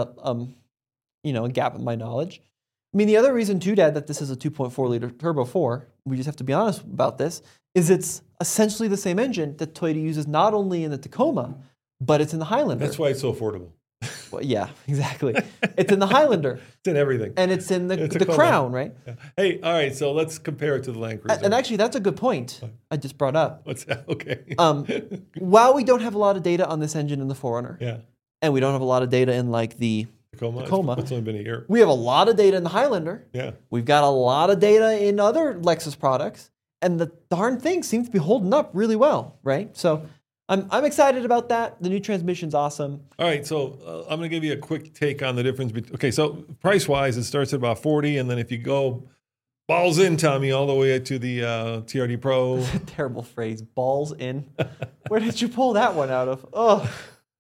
a gap in my knowledge. I mean, the other reason too, Dad, that this is a 2.4 liter turbo 4, we just have to be honest about this, is it's essentially the same engine that Toyota uses not only in the Tacoma, but it's in the Highlander. That's why it's so affordable. Well, yeah, exactly. It's in the Highlander. It's in everything. And it's in the Tacoma. Crown, right? Yeah. Hey, all right, so let's compare it to the Land Cruiser. And actually, that's a good point I just brought up. What's that? Okay. While we don't have a lot of data on this engine in the 4Runner, Yeah. and we don't have a lot of data in like the Tacoma. It's only been a year. We have a lot of data in the Highlander. Yeah. We've got a lot of data in other Lexus products, and the darn thing seems to be holding up really well, right? So I'm excited about that. The new transmission's awesome. All right, so I'm going to give you a quick take on the difference. Okay, so price-wise, it starts at about $40, and then if you go balls in, Tommy, all the way to the TRD Pro. Terrible phrase, balls in. Where did you pull that one out of? Oh,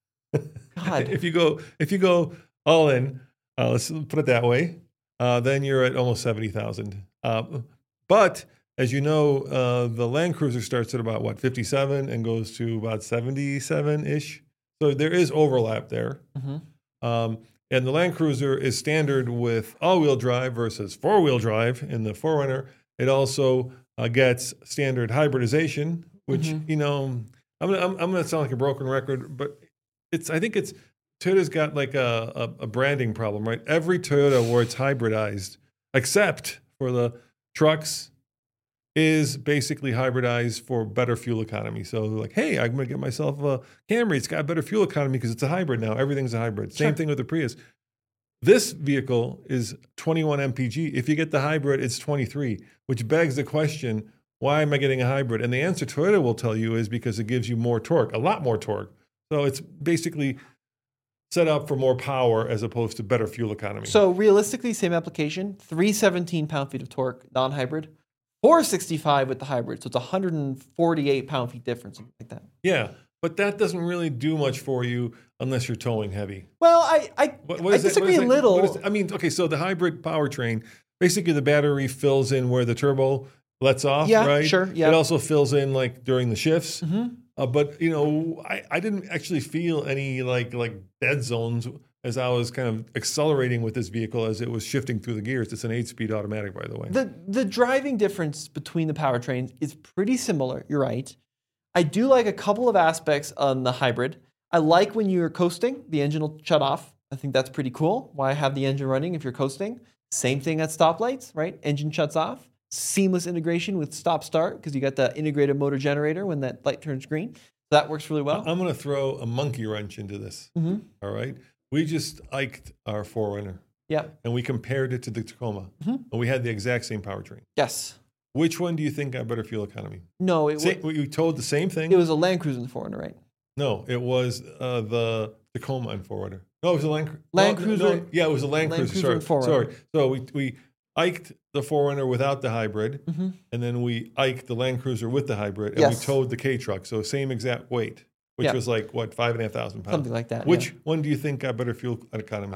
God. If you go all in, let's put it that way, then you're at almost $70,000. But as you know, the Land Cruiser starts at about 57 and goes to about 77-ish. So there is overlap there. Mm-hmm. And the Land Cruiser is standard with all-wheel drive versus four-wheel drive in the 4Runner. It also gets standard hybridization, which I'm gonna sound like a broken record, but I think Toyota's got like a branding problem, right? Every Toyota where it's hybridized, except for the trucks, is basically hybridized for better fuel economy. So they're like, hey, I'm going to get myself a Camry. It's got better fuel economy because it's a hybrid now. Everything's a hybrid. Same thing with the Prius. This vehicle is 21 mpg. If you get the hybrid, it's 23, which begs the question, why am I getting a hybrid? And the answer Toyota will tell you is because it gives you more torque, a lot more torque. So it's basically set up for more power as opposed to better fuel economy. So realistically, same application, 317 pound-feet of torque, non-hybrid, 465 with the hybrid. So it's 148 pound-feet difference, something like that. Yeah, but that doesn't really do much for you unless you're towing heavy. Well, I disagree a little. I mean, okay, so the hybrid powertrain, basically the battery fills in where the turbo lets off, right? Sure, yeah. It also fills in like during the shifts. Mm-hmm. But, I didn't actually feel any like dead zones as I was kind of accelerating with this vehicle as it was shifting through the gears. It's an 8-speed automatic, by the way. The driving difference between the powertrains is pretty similar. You're right. I do like a couple of aspects on the hybrid. I like when you're coasting, the engine will shut off. I think that's pretty cool. Why have the engine running if you're coasting? Same thing at stoplights, right? Engine shuts off. Seamless integration with stop-start because you got the integrated motor generator when that light turns green. So that works really well. I'm going to throw a monkey wrench into this. Mm-hmm. All right. We just iked our 4Runner. Yeah. And we compared it to the Tacoma. Mm-hmm. And we had the exact same powertrain. Yes. Which one do you think got better fuel economy? No, we told the same thing. It was a Land Cruiser in the 4Runner, right? No, it was the Tacoma and 4Runner. No, it was a Land Cruiser. No, yeah, it was a Land Cruiser. Sorry. So we iked the 4Runner without the hybrid, and then we iked the Land Cruiser with the hybrid, and we towed the K-Truck. So same exact weight, which was like, 5,500 pounds? Something like that. Which one do you think got better fuel economy?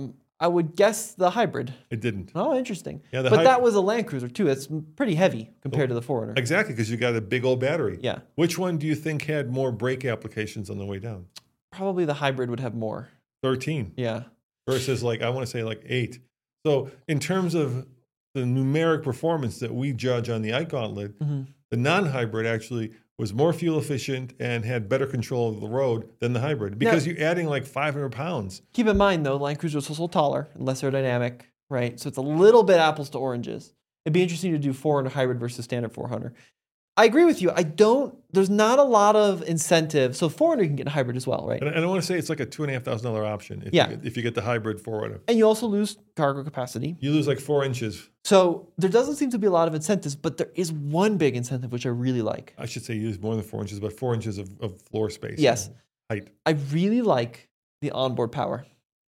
I would guess the hybrid. It didn't. Oh, interesting. Yeah, but that was a Land Cruiser too. It's pretty heavy compared to the 4Runner. Exactly, because you got a big old battery. Yeah. Which one do you think had more brake applications on the way down? Probably the hybrid would have more. 13. Yeah. Versus I want to say 8. So in terms of the numeric performance that we judge on the iGauntlet, the non-hybrid actually was more fuel efficient and had better control of the road than the hybrid because you're adding 500 pounds. Keep in mind, though, Land Cruiser is also taller and less aerodynamic, right? So it's a little bit apples to oranges. It'd be interesting to do 4Runner hybrid versus standard 4Runner. I agree with you. There's not a lot of incentive. So 4Runner you can get a hybrid as well, right? And I want to say it's like a $2,500 option if you get the hybrid 4Runner. And you also lose cargo capacity. You lose 4 inches. So there doesn't seem to be a lot of incentives, but there is one big incentive, which I really like. I should say you lose more than 4 inches, but 4 inches of floor space. Yes. Height. I really like the onboard power.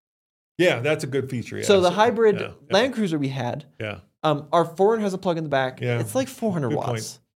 Yeah, that's a good feature. Yeah. So the hybrid Land Cruiser we had, our 4Runner has a plug in the back. Yeah. It's like 400 watts. Point.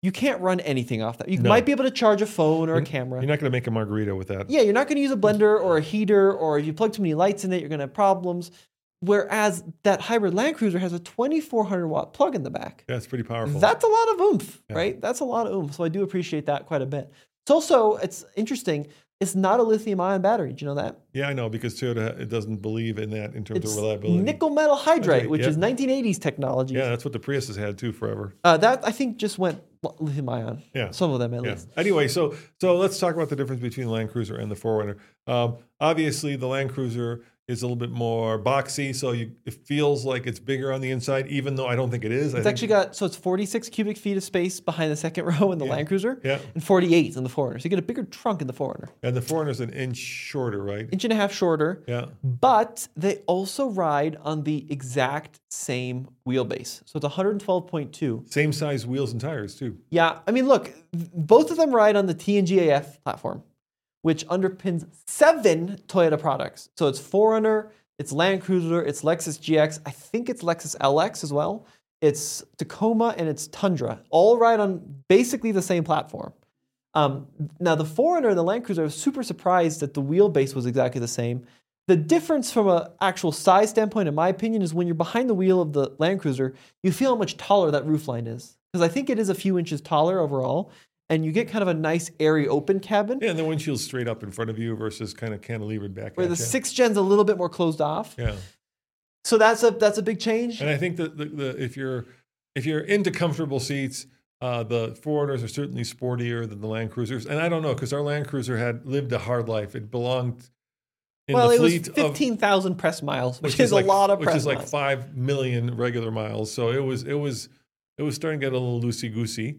You can't run anything off that. You No. might be able to charge a phone or a camera. You're not going to make a margarita with that. Yeah, you're not going to use a blender or a heater, or if you plug too many lights in it, you're going to have problems. Whereas that hybrid Land Cruiser has a 2,400 watt plug in the back. That's pretty powerful. That's a lot of oomph, Yeah. right? That's a lot of oomph. So I do appreciate that quite a bit. It's also, it's interesting, it's not a lithium ion battery. Do you know that? Yeah, I know, because Toyota it doesn't believe in that in terms It's of reliability. nickel metal hydride, which Yep. is 1980s technology. Yeah, that's what the Prius has had too forever. That I think just went lithium ion. Yeah. Some of them at Yeah. least. Anyway, so let's talk about the difference between the Land Cruiser and the 4Runner. Obviously, the Land Cruiser is a little bit more boxy, so it feels like it's bigger on the inside, even though I don't think it is. It's actually got, so it's 46 cubic feet of space behind the second row in the Land Cruiser, Yeah. and 48 in the 4Runner. So you get a bigger trunk in the 4Runner. And the 4Runner's an inch shorter, right? Inch and a half shorter, Yeah. but they also ride on the exact same wheelbase. So it's 112.2. Same size wheels and tires too. Yeah, I mean, look, both of them ride on the TNGA-F platform, which underpins 7 Toyota products. So it's 4Runner, it's Land Cruiser, it's Lexus GX, I think it's Lexus LX as well. It's Tacoma and it's Tundra, all ride on basically the same platform. Now the 4Runner and the Land Cruiser, I was super surprised that the wheelbase was exactly the same. The difference from an actual size standpoint, in my opinion, is when you're behind the wheel of the Land Cruiser, you feel how much taller that roofline is. Because I think it is a few inches taller overall, and you get kind of a nice, airy, open cabin. Yeah, and the windshield's straight up in front of you versus kind of cantilevered back. Where at the you. 6th gen's a little bit more closed off. Yeah. So that's a big change. And I think that if you're into comfortable seats, the 4Runners are certainly sportier than the Land Cruisers. And I don't know, because our Land Cruiser had lived a hard life. It belonged in Well, the it was fleet of 15,000 press miles, which is a lot of press which is like miles. 5 million regular miles. So it was starting to get a little loosey goosey.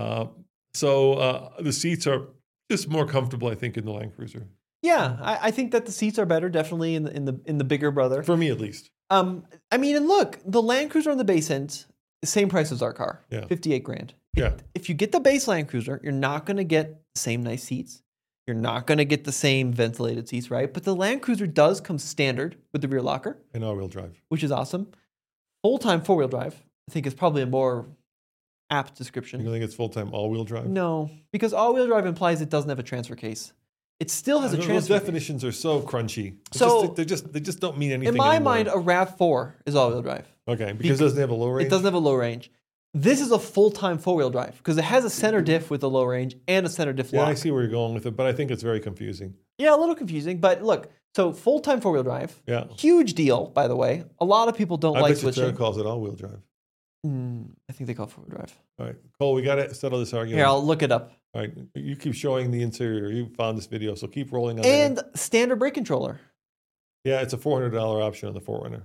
So the seats are just more comfortable, I think, in the Land Cruiser Yeah, I think that the seats are better, definitely in the bigger brother. for me, at least. I mean, and look, the Land Cruiser on the base end, the same price as our car, Yeah. 58 grand. Yeah. If you get the base Land Cruiser, you're not going to get the same nice seats. You're not going to get the same ventilated seats, right? But the Land Cruiser does come standard with the rear locker, And all-wheel drive. which is awesome. Full-time four-wheel drive, I think, is probably a more apt You description. don't think it's full-time all-wheel drive? No, because all-wheel drive implies it doesn't have a transfer case. It still has a Those transfer case. definitions are so crunchy. So- they just don't mean anything In my anymore. mind, a RAV4 is all-wheel drive. Okay, because it doesn't have a low range. It doesn't have a low range. This is a full-time four-wheel drive because it has a center diff with a low range and a center diff Yeah, lock. I see where you're going with it, but I think it's very confusing. Yeah, a little confusing, but look, so full-time four-wheel drive, Yeah. huge deal, by the way. A lot of people don't I like bet you switching. Toyota calls it all-wheel drive. I think they call it four-wheel drive. All right, Cole, we got to settle this argument. Here, I'll look it up. All right, you keep showing the interior. You found this video, so keep rolling on And that. standard brake controller. Yeah, it's a $400 option on the 4Runner.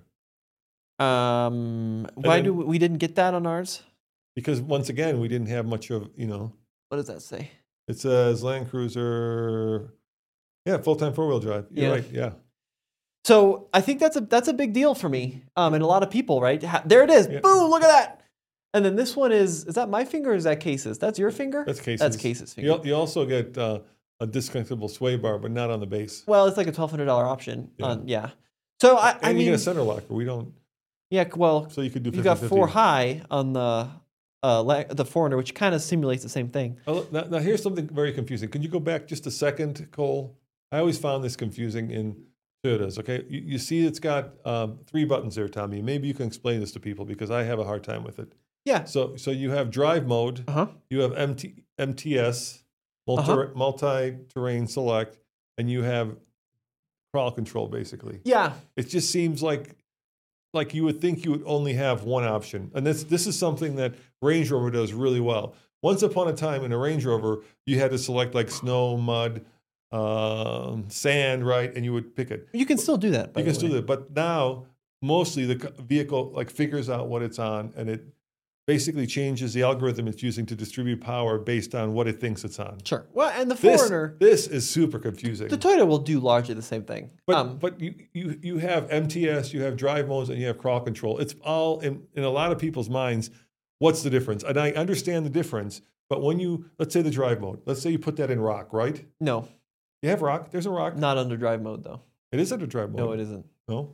Why then- do we didn't get that on ours? Because once again, we didn't have much of, What does that say? it says Land Cruiser, yeah, full-time four-wheel drive. You're Yeah. right, yeah. So I think that's a big deal for me, and a lot of people, right? There it is. Yeah. Boom! Look at that. And then this one is that my finger or is that Case's? That's your finger? That's Case's. That's Case's finger. You also get a disconnectable sway bar, but not on the base. Well, it's like a $1,200 option. Yeah. So I And you mean, get a center locker. We don't, yeah. Well, so you could do 50-50. you got 4 high on the 4Runner, which kind of simulates the same thing. Oh, now here's something very confusing. Can you go back just a second, Cole? I always found this confusing in Toyotas, okay? You see it's got 3 buttons there, Tommy. Maybe you can explain this to people because I have a hard time with it. Yeah. So you have drive mode, you have MTS, multi-terrain select, and you have crawl control, basically. Yeah. It just seems like you would think you would only have one option. And this is something that Range Rover does really well. Once upon a time in a Range Rover, you had to select like snow, mud, sand, right? And you would pick it. You can still do that. You can still do it. But now, mostly the vehicle like figures out what it's on, and it basically changes the algorithm it's using to distribute power based on what it thinks it's on. Sure. Well, and the This, 4Runner, this is super confusing. the Toyota will do largely the same thing. But you have MTS, you have drive modes, and you have crawl control. It's all in a lot of people's minds. What's the difference? And I understand the difference. But when let's say the drive mode, let's say you put that in rock, right? No, You have rock. There's a rock. not under drive mode though. It is under drive mode. No, it isn't. No.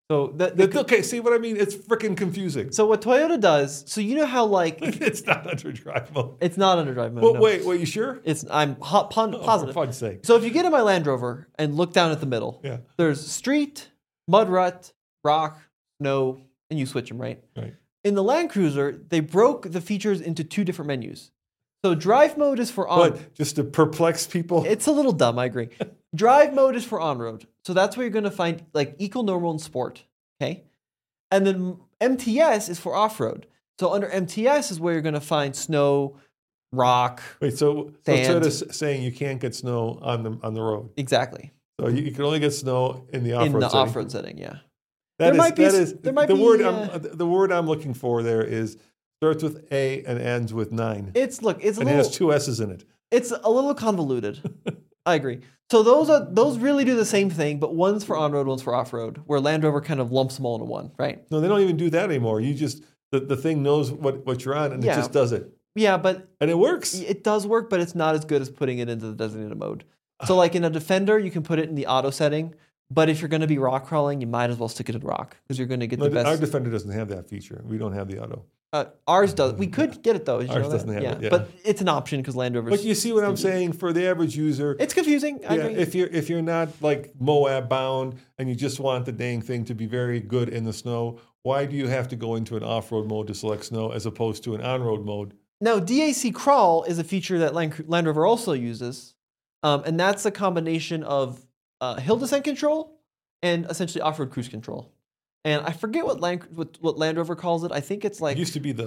So Okay, see what I mean? It's freaking confusing. So what Toyota does, so you know how like It's not under drive mode. it's not under drive mode. Well, no. wait, you sure? I'm positive. For fun's sake. So if you get in my Land Rover and look down at the middle, Yeah. there's street, mud rut, rock, snow, and you switch them, right? Right. In the Land Cruiser, they broke the features into 2 different menus. So drive mode is for on. But just to perplex people. It's a little dumb, I agree. Drive mode is for on-road. So that's where you're going to find like Eco, Normal, and Sport, okay? And then MTS is for off-road. So under MTS is where you're going to find snow, rock. Wait, so sand. Toyota's saying you can't get snow on the road. Exactly. So you can only get snow in the off-road In the setting. off-road setting, yeah. That There is might the be, word the word I'm looking for there is starts with A and ends with 9. It's a and it little, has 2 S's in it. it's a little convoluted. I agree. So those really do the same thing, but one's for on-road, one's for off-road, where Land Rover kind of lumps them all into one, right? No, they don't even do that anymore. You just the thing knows what you're on and Yeah. it just does it. Yeah, but And it works. it does work, but it's not as good as putting it into the designated mode. So like in a Defender, you can put it in the auto setting, but if you're going to be rock crawling, you might as well stick it in rock because you're going to get the No, our best. Defender doesn't have that feature. We don't have the auto. Ours does. We could get it though. Did you Ours know that? doesn't have it, yeah. But it's an option because Land Rover's. But you see what I'm saying? For the average user, It's confusing. I yeah, agree. if you're not like Moab bound and you just want the dang thing to be very good in the snow, why do you have to go into an off-road mode to select snow as opposed to an on-road mode? Now, DAC crawl is a feature that Land Rover also uses, and that's a combination of hill descent control and essentially off-road cruise control. And I forget what Land Rover calls it. I think it's like It used to be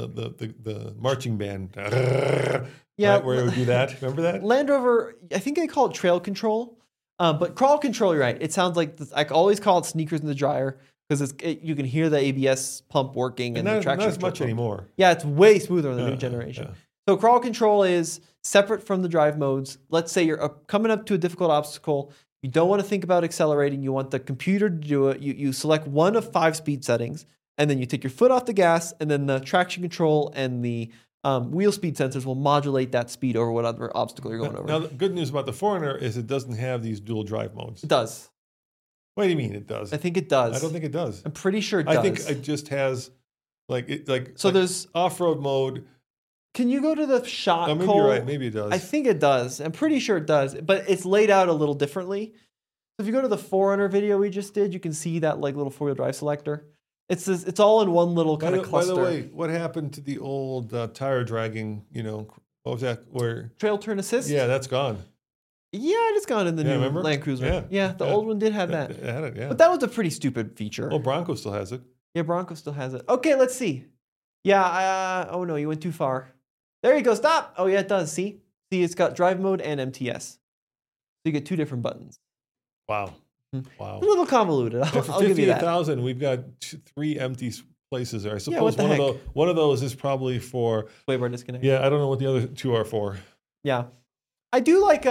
the marching band. Yeah, right, where it would do that. Remember that? Land Rover. I think they call it trail control, but crawl control. You're right. It sounds like I always call it sneakers in the dryer because you can hear the ABS pump working and the Not traction as control much pump. anymore. Yeah, it's way smoother in the new generation. yeah. So crawl control is separate from the drive modes. Let's say you're coming up to a difficult obstacle. You don't want to think about accelerating. You want the computer to do it. You select one of 5 speed settings, and then you take your foot off the gas, and then the traction control and the wheel speed sensors will modulate that speed over whatever obstacle you're going over. Now, the good news about the Foreigner is it doesn't have these dual drive modes. It does. What do you mean it does? I think it does. I don't think it does. I'm pretty sure it does. I think it just has So there's. off-road mode. Can you go to the shot? Oh, maybe Cole? you're right. Maybe it does. I think it does. I'm pretty sure it does, but it's laid out a little differently. So if you go to the Forerunner video we just did, you can see that like little 4-wheel drive selector. It's all in one little kind of By cluster. the way, what happened to the old tire dragging? What was that? Where? Trail turn assist. Yeah, that's gone. Yeah, it's gone in the new remember? Land Cruiser. Yeah. The old one did have that, It had it, yeah. but that was a pretty stupid feature. Well, Bronco still has it. Yeah, Bronco still has it. Okay, let's see. Yeah. Oh no, you went too far. There you go. Stop. Oh yeah, it does. See, it's got drive mode and MTS. So you get 2 different buttons. Wow. Wow. A little convoluted. And I'll for give you that. 58,000, we've got 3 empty places there. I suppose what the heck? one of those is probably for. Sway bar disconnect. Yeah, I don't know what the other 2 are for. Yeah. I do like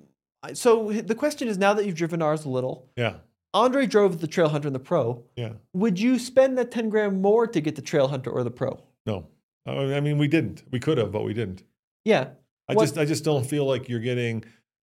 so the question is, now that you've driven ours a little, Yeah, Andre drove the Trail Hunter and the Pro. yeah. Would you spend that 10 grand more to get the Trail Hunter or the Pro? No, I mean we didn't. We could have, but we didn't. Yeah. I just don't feel like you're getting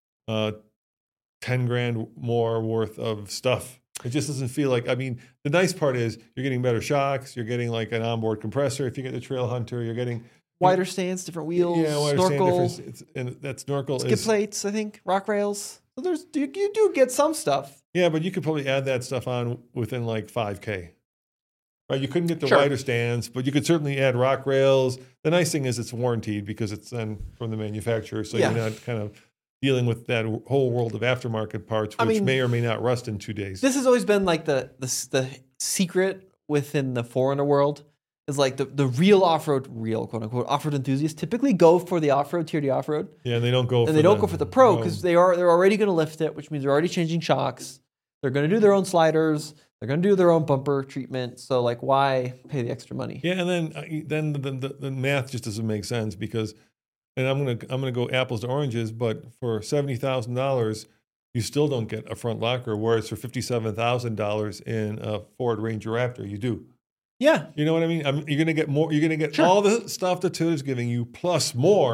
10 grand more worth of stuff. It just doesn't feel like. I mean, the nice part is you're getting better shocks. You're getting like an onboard compressor. If you get the Trail Hunter, you're getting Wider stance, different wheels, yeah, wider snorkel, stand difference. And that snorkel skip is plates, I think, rock rails. So you do get some stuff. yeah, but you could probably add that stuff on within like $5,000. Right, you couldn't get the Sure. wider stands, but you could certainly add rock rails. The nice thing is it's warranted because it's then from the manufacturer, so Yeah. you're not kind of dealing with that whole world of aftermarket parts, which may or may not rust in 2 days. This has always been like the secret within the Forerunner world is like the real quote unquote off-road enthusiasts typically go for the off-road tier D off-road, Yeah, and they don't go. and they don't go for the Pro because they're already going to lift it, which means they're already changing shocks. They're going to do their own sliders. They're going to do their own bumper treatment. So like, why pay the extra money? Yeah, and then the math just doesn't make sense because, and I'm gonna go apples to oranges, but for $70,000, you still don't get a front locker, whereas for $57,000 in a Ford Ranger Raptor, you do. Yeah. You know what I mean? You're gonna get more. You're gonna get Sure. all the stuff that Toyota's giving you plus more.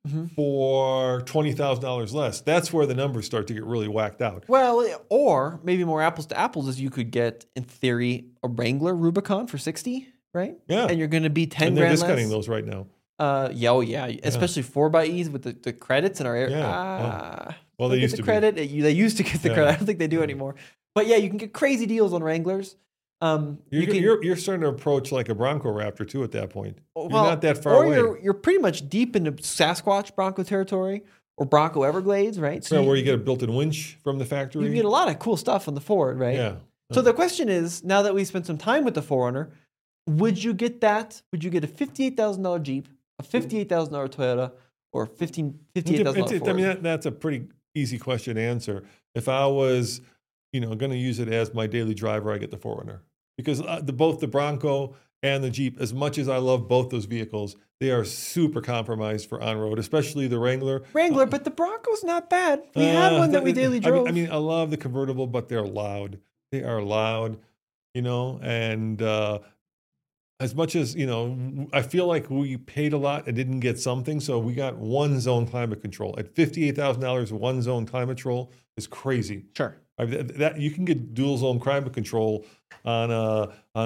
for $20,000 less. That's where the numbers start to get really whacked out. Well, or maybe more apples to apples is you could get, in theory, a Wrangler Rubicon for 60, right? Yeah. And you're going to be 10 And they're grand discounting less. those right now. Yeah, especially 4xEs with the credits in our area. Yeah. Well, they Look at used the to credit. They used to get the Yeah. credit. I don't think they do anymore. But yeah, you can get crazy deals on Wranglers. You're starting to approach like a Bronco Raptor too at that point. You're Well, not that far or away. you're pretty much deep into Sasquatch Bronco territory or Bronco Everglades, right? So where you get a built-in winch from the factory. you can get a lot of cool stuff on the Ford, right? Yeah. So the question is, now that we spent some time with the 4Runner, would you get that? Would you get a $58,000 Jeep, a $58,000 Toyota, or $58,000 Ford? I mean, that's a pretty easy question to answer. If I was, going to use it as my daily driver, I get the 4Runner. Because both the Bronco and the Jeep, as much as I love both those vehicles, they are super compromised for on-road, especially the Wrangler. But the Bronco's not bad. We had one that we daily drove. I mean, I love the convertible, but they're loud. They are loud, and as much as, I feel like we paid a lot and didn't get something, so we got one zone climate control. At $58,000, one zone climate control is crazy. Sure. That you can get dual zone climate control on a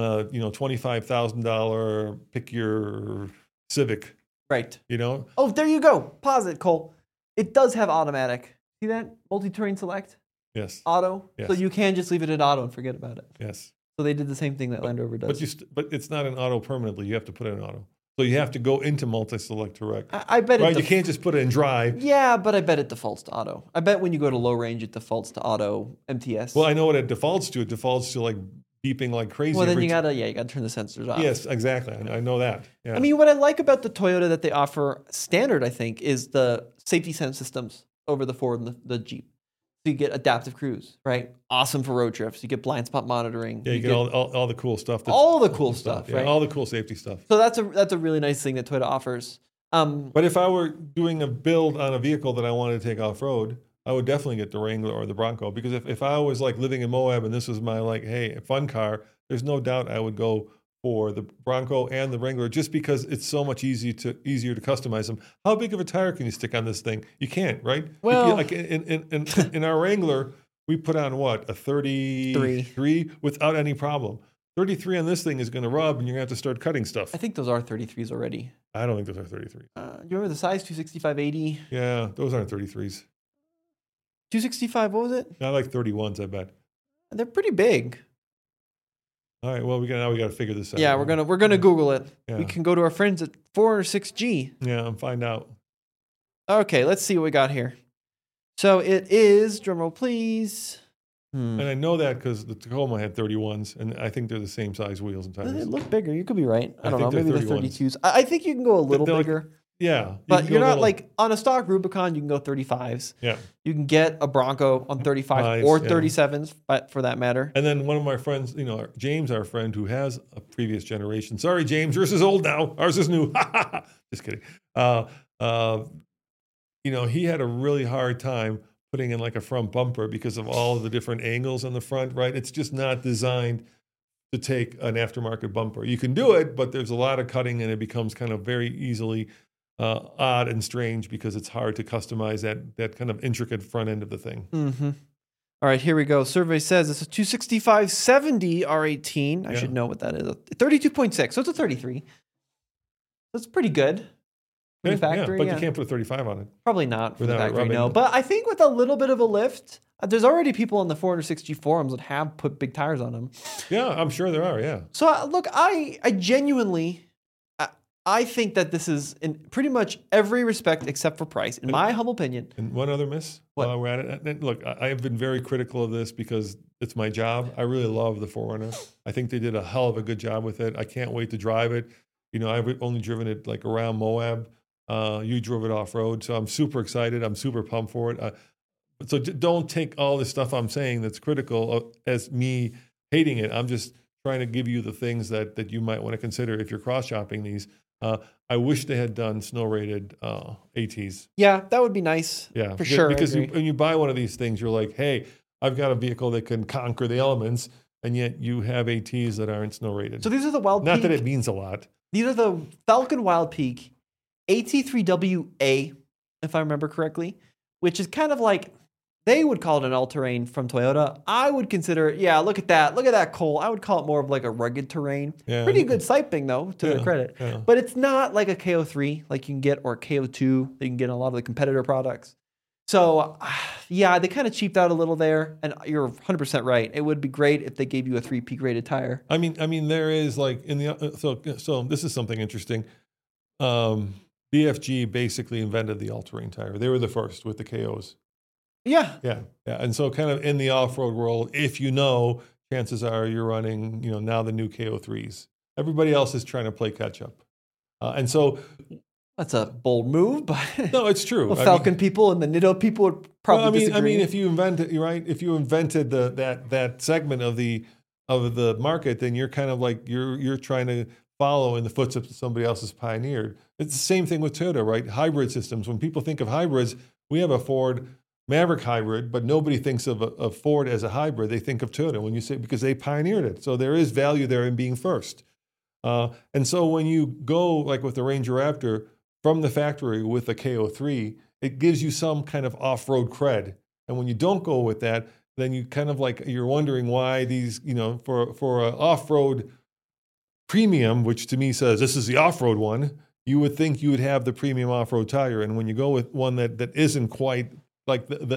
$25,000 pick your Civic. Right. Oh, there you go. Pause it, Cole. It does have automatic. See that? Multi-terrain select? Yes. Auto. Yes. So you can just leave it at auto and forget about it. Yes. So they did the same thing that Land Rover does. But it's not an auto permanently. You have to put it in auto. So you have to go into multi-select direct. I bet right? You can't just put it in drive. Yeah, but I bet it defaults to auto. I bet when you go to low range, it defaults to auto MTS. Well, I know what it defaults to. It defaults to like beeping like crazy. Well, then you gotta turn the sensors off. Yes, exactly. I know that. Yeah. I mean, what I like about the Toyota that they offer standard, I think, is the safety sense systems over the Ford and the Jeep. So you get adaptive cruise, right? Awesome for road trips. You get blind spot monitoring. Yeah, you get all the cool stuff. All the cool stuff, right? Yeah, all the cool safety stuff. So that's a really nice thing that Toyota offers. But if I were doing a build on a vehicle that I wanted to take off-road, I would definitely get the Wrangler or the Bronco. Because if I was like living in Moab and this was my fun car, there's no doubt I would go for the Bronco and the Wrangler just because it's so much easier to customize them. How big of a tire can you stick on this thing? You can't, right? Well, like in our Wrangler, we put on what, a 33 without any problem. 33 on this thing is going to rub, and you're going to have to start cutting stuff. I think those are 33s already. I don't think those are 33. You remember the size 265, 80? Yeah, those aren't 33s. 265, what was it? I like 31s, I bet. They're pretty big. All right, well, we got to figure this out. Yeah, we're gonna Google it. Yeah. We can go to our friends at 406G. Yeah, and find out. Okay, let's see what we got here. So it is, drumroll please. And I know that because the Tacoma had 31s, and I think they're the same size wheels and They tires. look bigger. You could be right. I don't know. think Maybe they're they're 31s. 32s. I think you can go a little They're like- bigger. Yeah. But you're not like on a stock Rubicon, you can go 35s. Yeah. You can get a Bronco on 35s Nice, or yeah. 37s, but for that matter. And then one of my friends, James, our friend who has a previous generation. Sorry, James, yours is old now. Ours is new. Just kidding. He had a really hard time putting in like a front bumper because of all of the different angles on the front, right? It's just not designed to take an aftermarket bumper. You can do it, but there's a lot of cutting and it becomes kind of very easily odd and strange because it's hard to customize that kind of intricate front end of the thing. Mm-hmm. All right, here we go. Survey says it's a 265/70 R18. I should know what that is. 32.6, so it's a 33. That's pretty good. Yeah, Factory, but you can't put a 35 on it. Probably not for the Without factory, rubbing no. it. But I think with a little bit of a lift, there's already people on the 406G forums that have put big tires on them. Yeah, I'm sure there are, yeah. So look, I genuinely, I think that this is in pretty much every respect except for price, in my humble opinion. And one other miss What? while we're at it. And look, I have been very critical of this because it's my job. I really love the 4Runner. I think they did a hell of a good job with it. I can't wait to drive it. I've only driven it like around Moab. You drove it off-road, so I'm super excited. I'm super pumped for it. So don't take all this stuff I'm saying that's critical as me hating it. I'm just trying to give you the things that you might want to consider if you're cross-shopping these. I wish they had done snow-rated ATs. Yeah, that would be nice. Yeah, for sure. Because when you buy one of these things, you're like, hey, I've got a vehicle that can conquer the elements, and yet you have ATs that aren't snow-rated. So these are the Wild Not Peak. that it means a lot. These are the Falcon Wild Peak AT3WA if I remember correctly, which is kind of like, they would call it an all-terrain from Toyota. I would consider it, look at that coal. I would call it more of like a rugged terrain. Yeah. Pretty good siping though, to their credit. Yeah. But it's not like a KO3 like you can get, or KO2 that you can get in a lot of the competitor products. So yeah, they kind of cheaped out a little there, and you're 100% right. It would be great if they gave you a 3 peak rated tire. I mean, there is like in the so this is something interesting. BFG basically invented the all-terrain tire. They were the first with the KOs. Yeah. Yeah. And so kind of in the off-road world, if chances are you're running, now the new KO3s. Everybody else is trying to play catch up. And so that's a bold move, but no, it's true. Well, Falcon people and the Nitto people would probably disagree. I mean, if you invented, if you invented that segment of the market, then you're kind of like you're trying to follow in the footsteps that somebody else has pioneered. It's the same thing with Toyota, right? Hybrid systems. When people think of hybrids, we have a Ford Maverick hybrid, but nobody thinks of Ford as a hybrid. They think of Toyota when you say, because they pioneered it. So there is value there in being first. And so when you go like with the Ranger Raptor from the factory with the KO3, it gives you some kind of off-road cred. And when you don't go with that, then you kind of like, you're wondering why these, for an off-road premium, which to me says this is the off-road one, you would think you would have the premium off-road tire. And when you go with one that isn't quite like I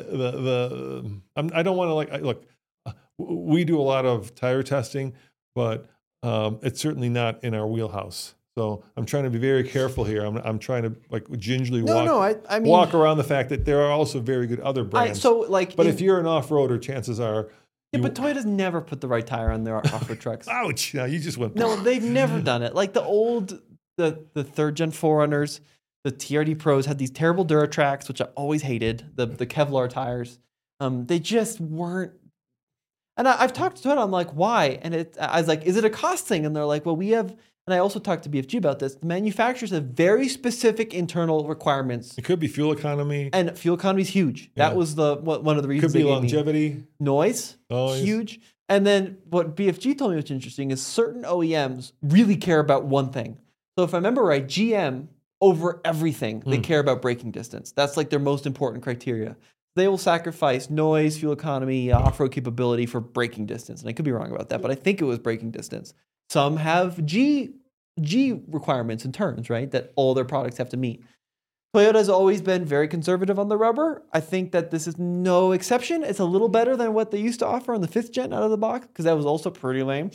don't want to look, we do a lot of tire testing, but it's certainly not in our wheelhouse. So I'm trying to be very careful here. I'm trying to like gingerly walk around the fact that there are also very good other brands. But if you're an off-roader, chances are. Yeah, but Toyota's never put the right tire on their off-road trucks. Ouch! Now you just went. No, they've never done it. Like the third gen 4Runners, the TRD Pros had these terrible Duratracs, which I always hated. The Kevlar tires, they just weren't. And I've talked to Toyota. I'm like, why? And I was like, is it a cost thing? And they're like, well, we have. And I also talked to BFG about this. The manufacturers have very specific internal requirements. It could be fuel economy. And fuel economy is huge. Yeah. That was one of the reasons. Could be longevity. Noise, huge. And then what BFG told me was interesting is certain OEMs really care about one thing. So if I remember right, GM, over everything, they care about braking distance. That's like their most important criteria. They will sacrifice noise, fuel economy, off-road capability for braking distance. And I could be wrong about that, but I think it was braking distance. Some have G requirements and terms, right, that all their products have to meet. Toyota has always been very conservative on the rubber. I think that this is no exception. It's a little better than what they used to offer on the 5th gen out of the box, because that was also pretty lame.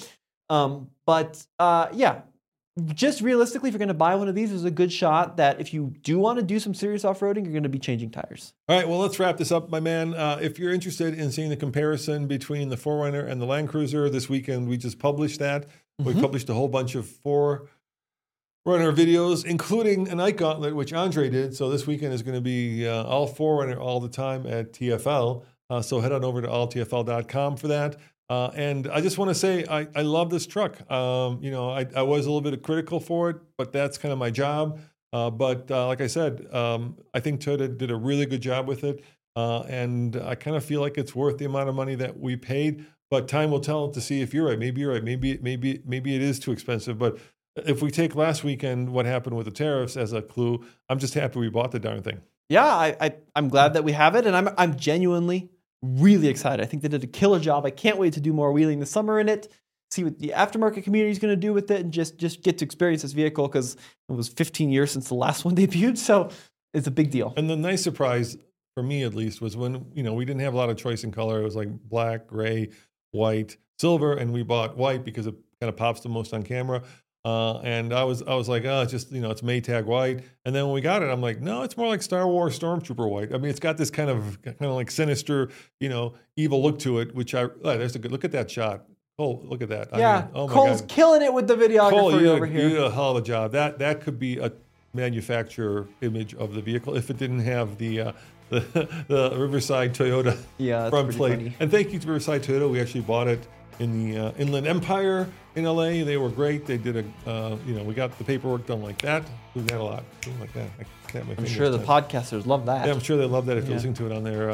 Just realistically, if you're going to buy one of these, there's a good shot that if you do want to do some serious off-roading, you're going to be changing tires. All right, well, let's wrap this up, my man. If you're interested in seeing the comparison between the 4Runner and the Land Cruiser, this weekend we just published that. We published a whole bunch of 4Runner videos, including a night gauntlet, which Andre did. So this weekend is going to be all 4Runner all the time at TFL. So head on over to alltfl.com for that. And I just want to say I love this truck. I was a little bit critical for it, but that's kind of my job. But like I said, I think Toyota did a really good job with it. And I kind of feel like it's worth the amount of money that we paid. But time will tell to see if you're right. Maybe you're right. Maybe it is too expensive. But if we take last weekend, what happened with the tariffs as a clue, I'm just happy we bought the darn thing. Yeah, I'm glad that we have it, and I'm genuinely really excited. I think they did a killer job. I can't wait to do more wheeling this summer in it, see what the aftermarket community is going to do with it, and just get to experience this vehicle, because it was 15 years since the last one debuted, so it's a big deal. And the nice surprise, for me at least, was when we didn't have a lot of choice in color. It was like black, gray, white, silver, and we bought white because it kind of pops the most on camera. And I was like, it's just, it's Maytag white. And then when we got it, I'm like, no, it's more like Star Wars Stormtrooper white. I mean, it's got this kind of like sinister, evil look to it, which there's a good look at that shot. Cole, look at that. Yeah, I mean, Cole's killing it with the videographer Cole, over here. You did a hell of a job. That could be a manufacturer image of the vehicle if it didn't have the Riverside Toyota front plate. Funny. And thank you to Riverside Toyota. We actually bought it in the Inland Empire in LA. They were great. They did we got the paperwork done like that. We got a lot like that. I'm sure the podcasters love that. Yeah, I'm sure they love that if you listen to it on their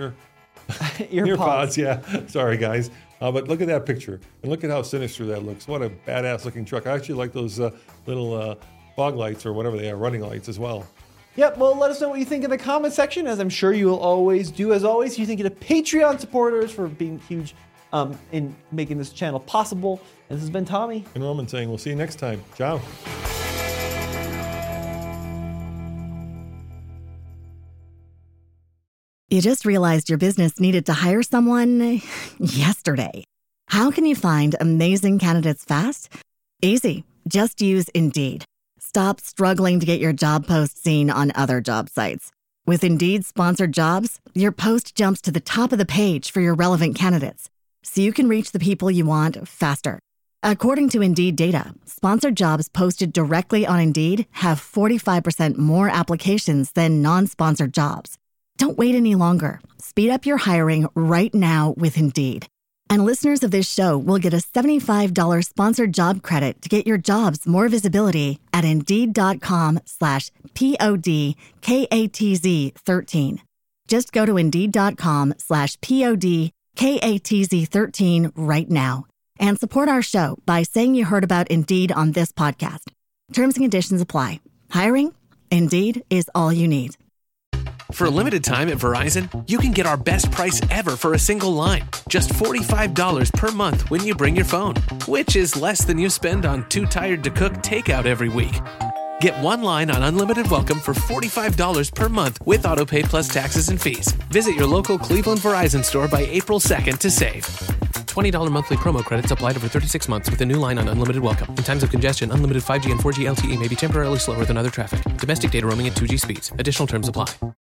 earpods. Yeah. Sorry, guys. But look at that picture and look at how sinister that looks. What a badass looking truck. I actually like those little fog lights or whatever they are, running lights as well. Yep, well, let us know what you think in the comment section, as I'm sure you will always do. As always, you thank you to Patreon supporters for being huge in making this channel possible. And this has been Tommy. And Roman saying we'll see you next time. Ciao. You just realized your business needed to hire someone yesterday. How can you find amazing candidates fast? Easy. Just use Indeed. Stop struggling to get your job post seen on other job sites. With Indeed sponsored jobs, your post jumps to the top of the page for your relevant candidates, so you can reach the people you want faster. According to Indeed data, sponsored jobs posted directly on Indeed have 45% more applications than non-sponsored jobs. Don't wait any longer. Speed up your hiring right now with Indeed. And listeners of this show will get a $75 sponsored job credit to get your jobs more visibility at Indeed.com/PODKATZ13. Just go to Indeed.com/PODKATZ13 right now and support our show by saying you heard about Indeed on this podcast. Terms and conditions apply. Hiring? Indeed is all you need. For a limited time at Verizon, you can get our best price ever for a single line. Just $45 per month when you bring your phone, which is less than you spend on Too Tired to Cook takeout every week. Get one line on Unlimited Welcome for $45 per month with autopay plus taxes and fees. Visit your local Cleveland Verizon store by April 2nd to save. $20 monthly promo credits applied over 36 months with a new line on Unlimited Welcome. In times of congestion, unlimited 5G and 4G LTE may be temporarily slower than other traffic. Domestic data roaming at 2G speeds. Additional terms apply.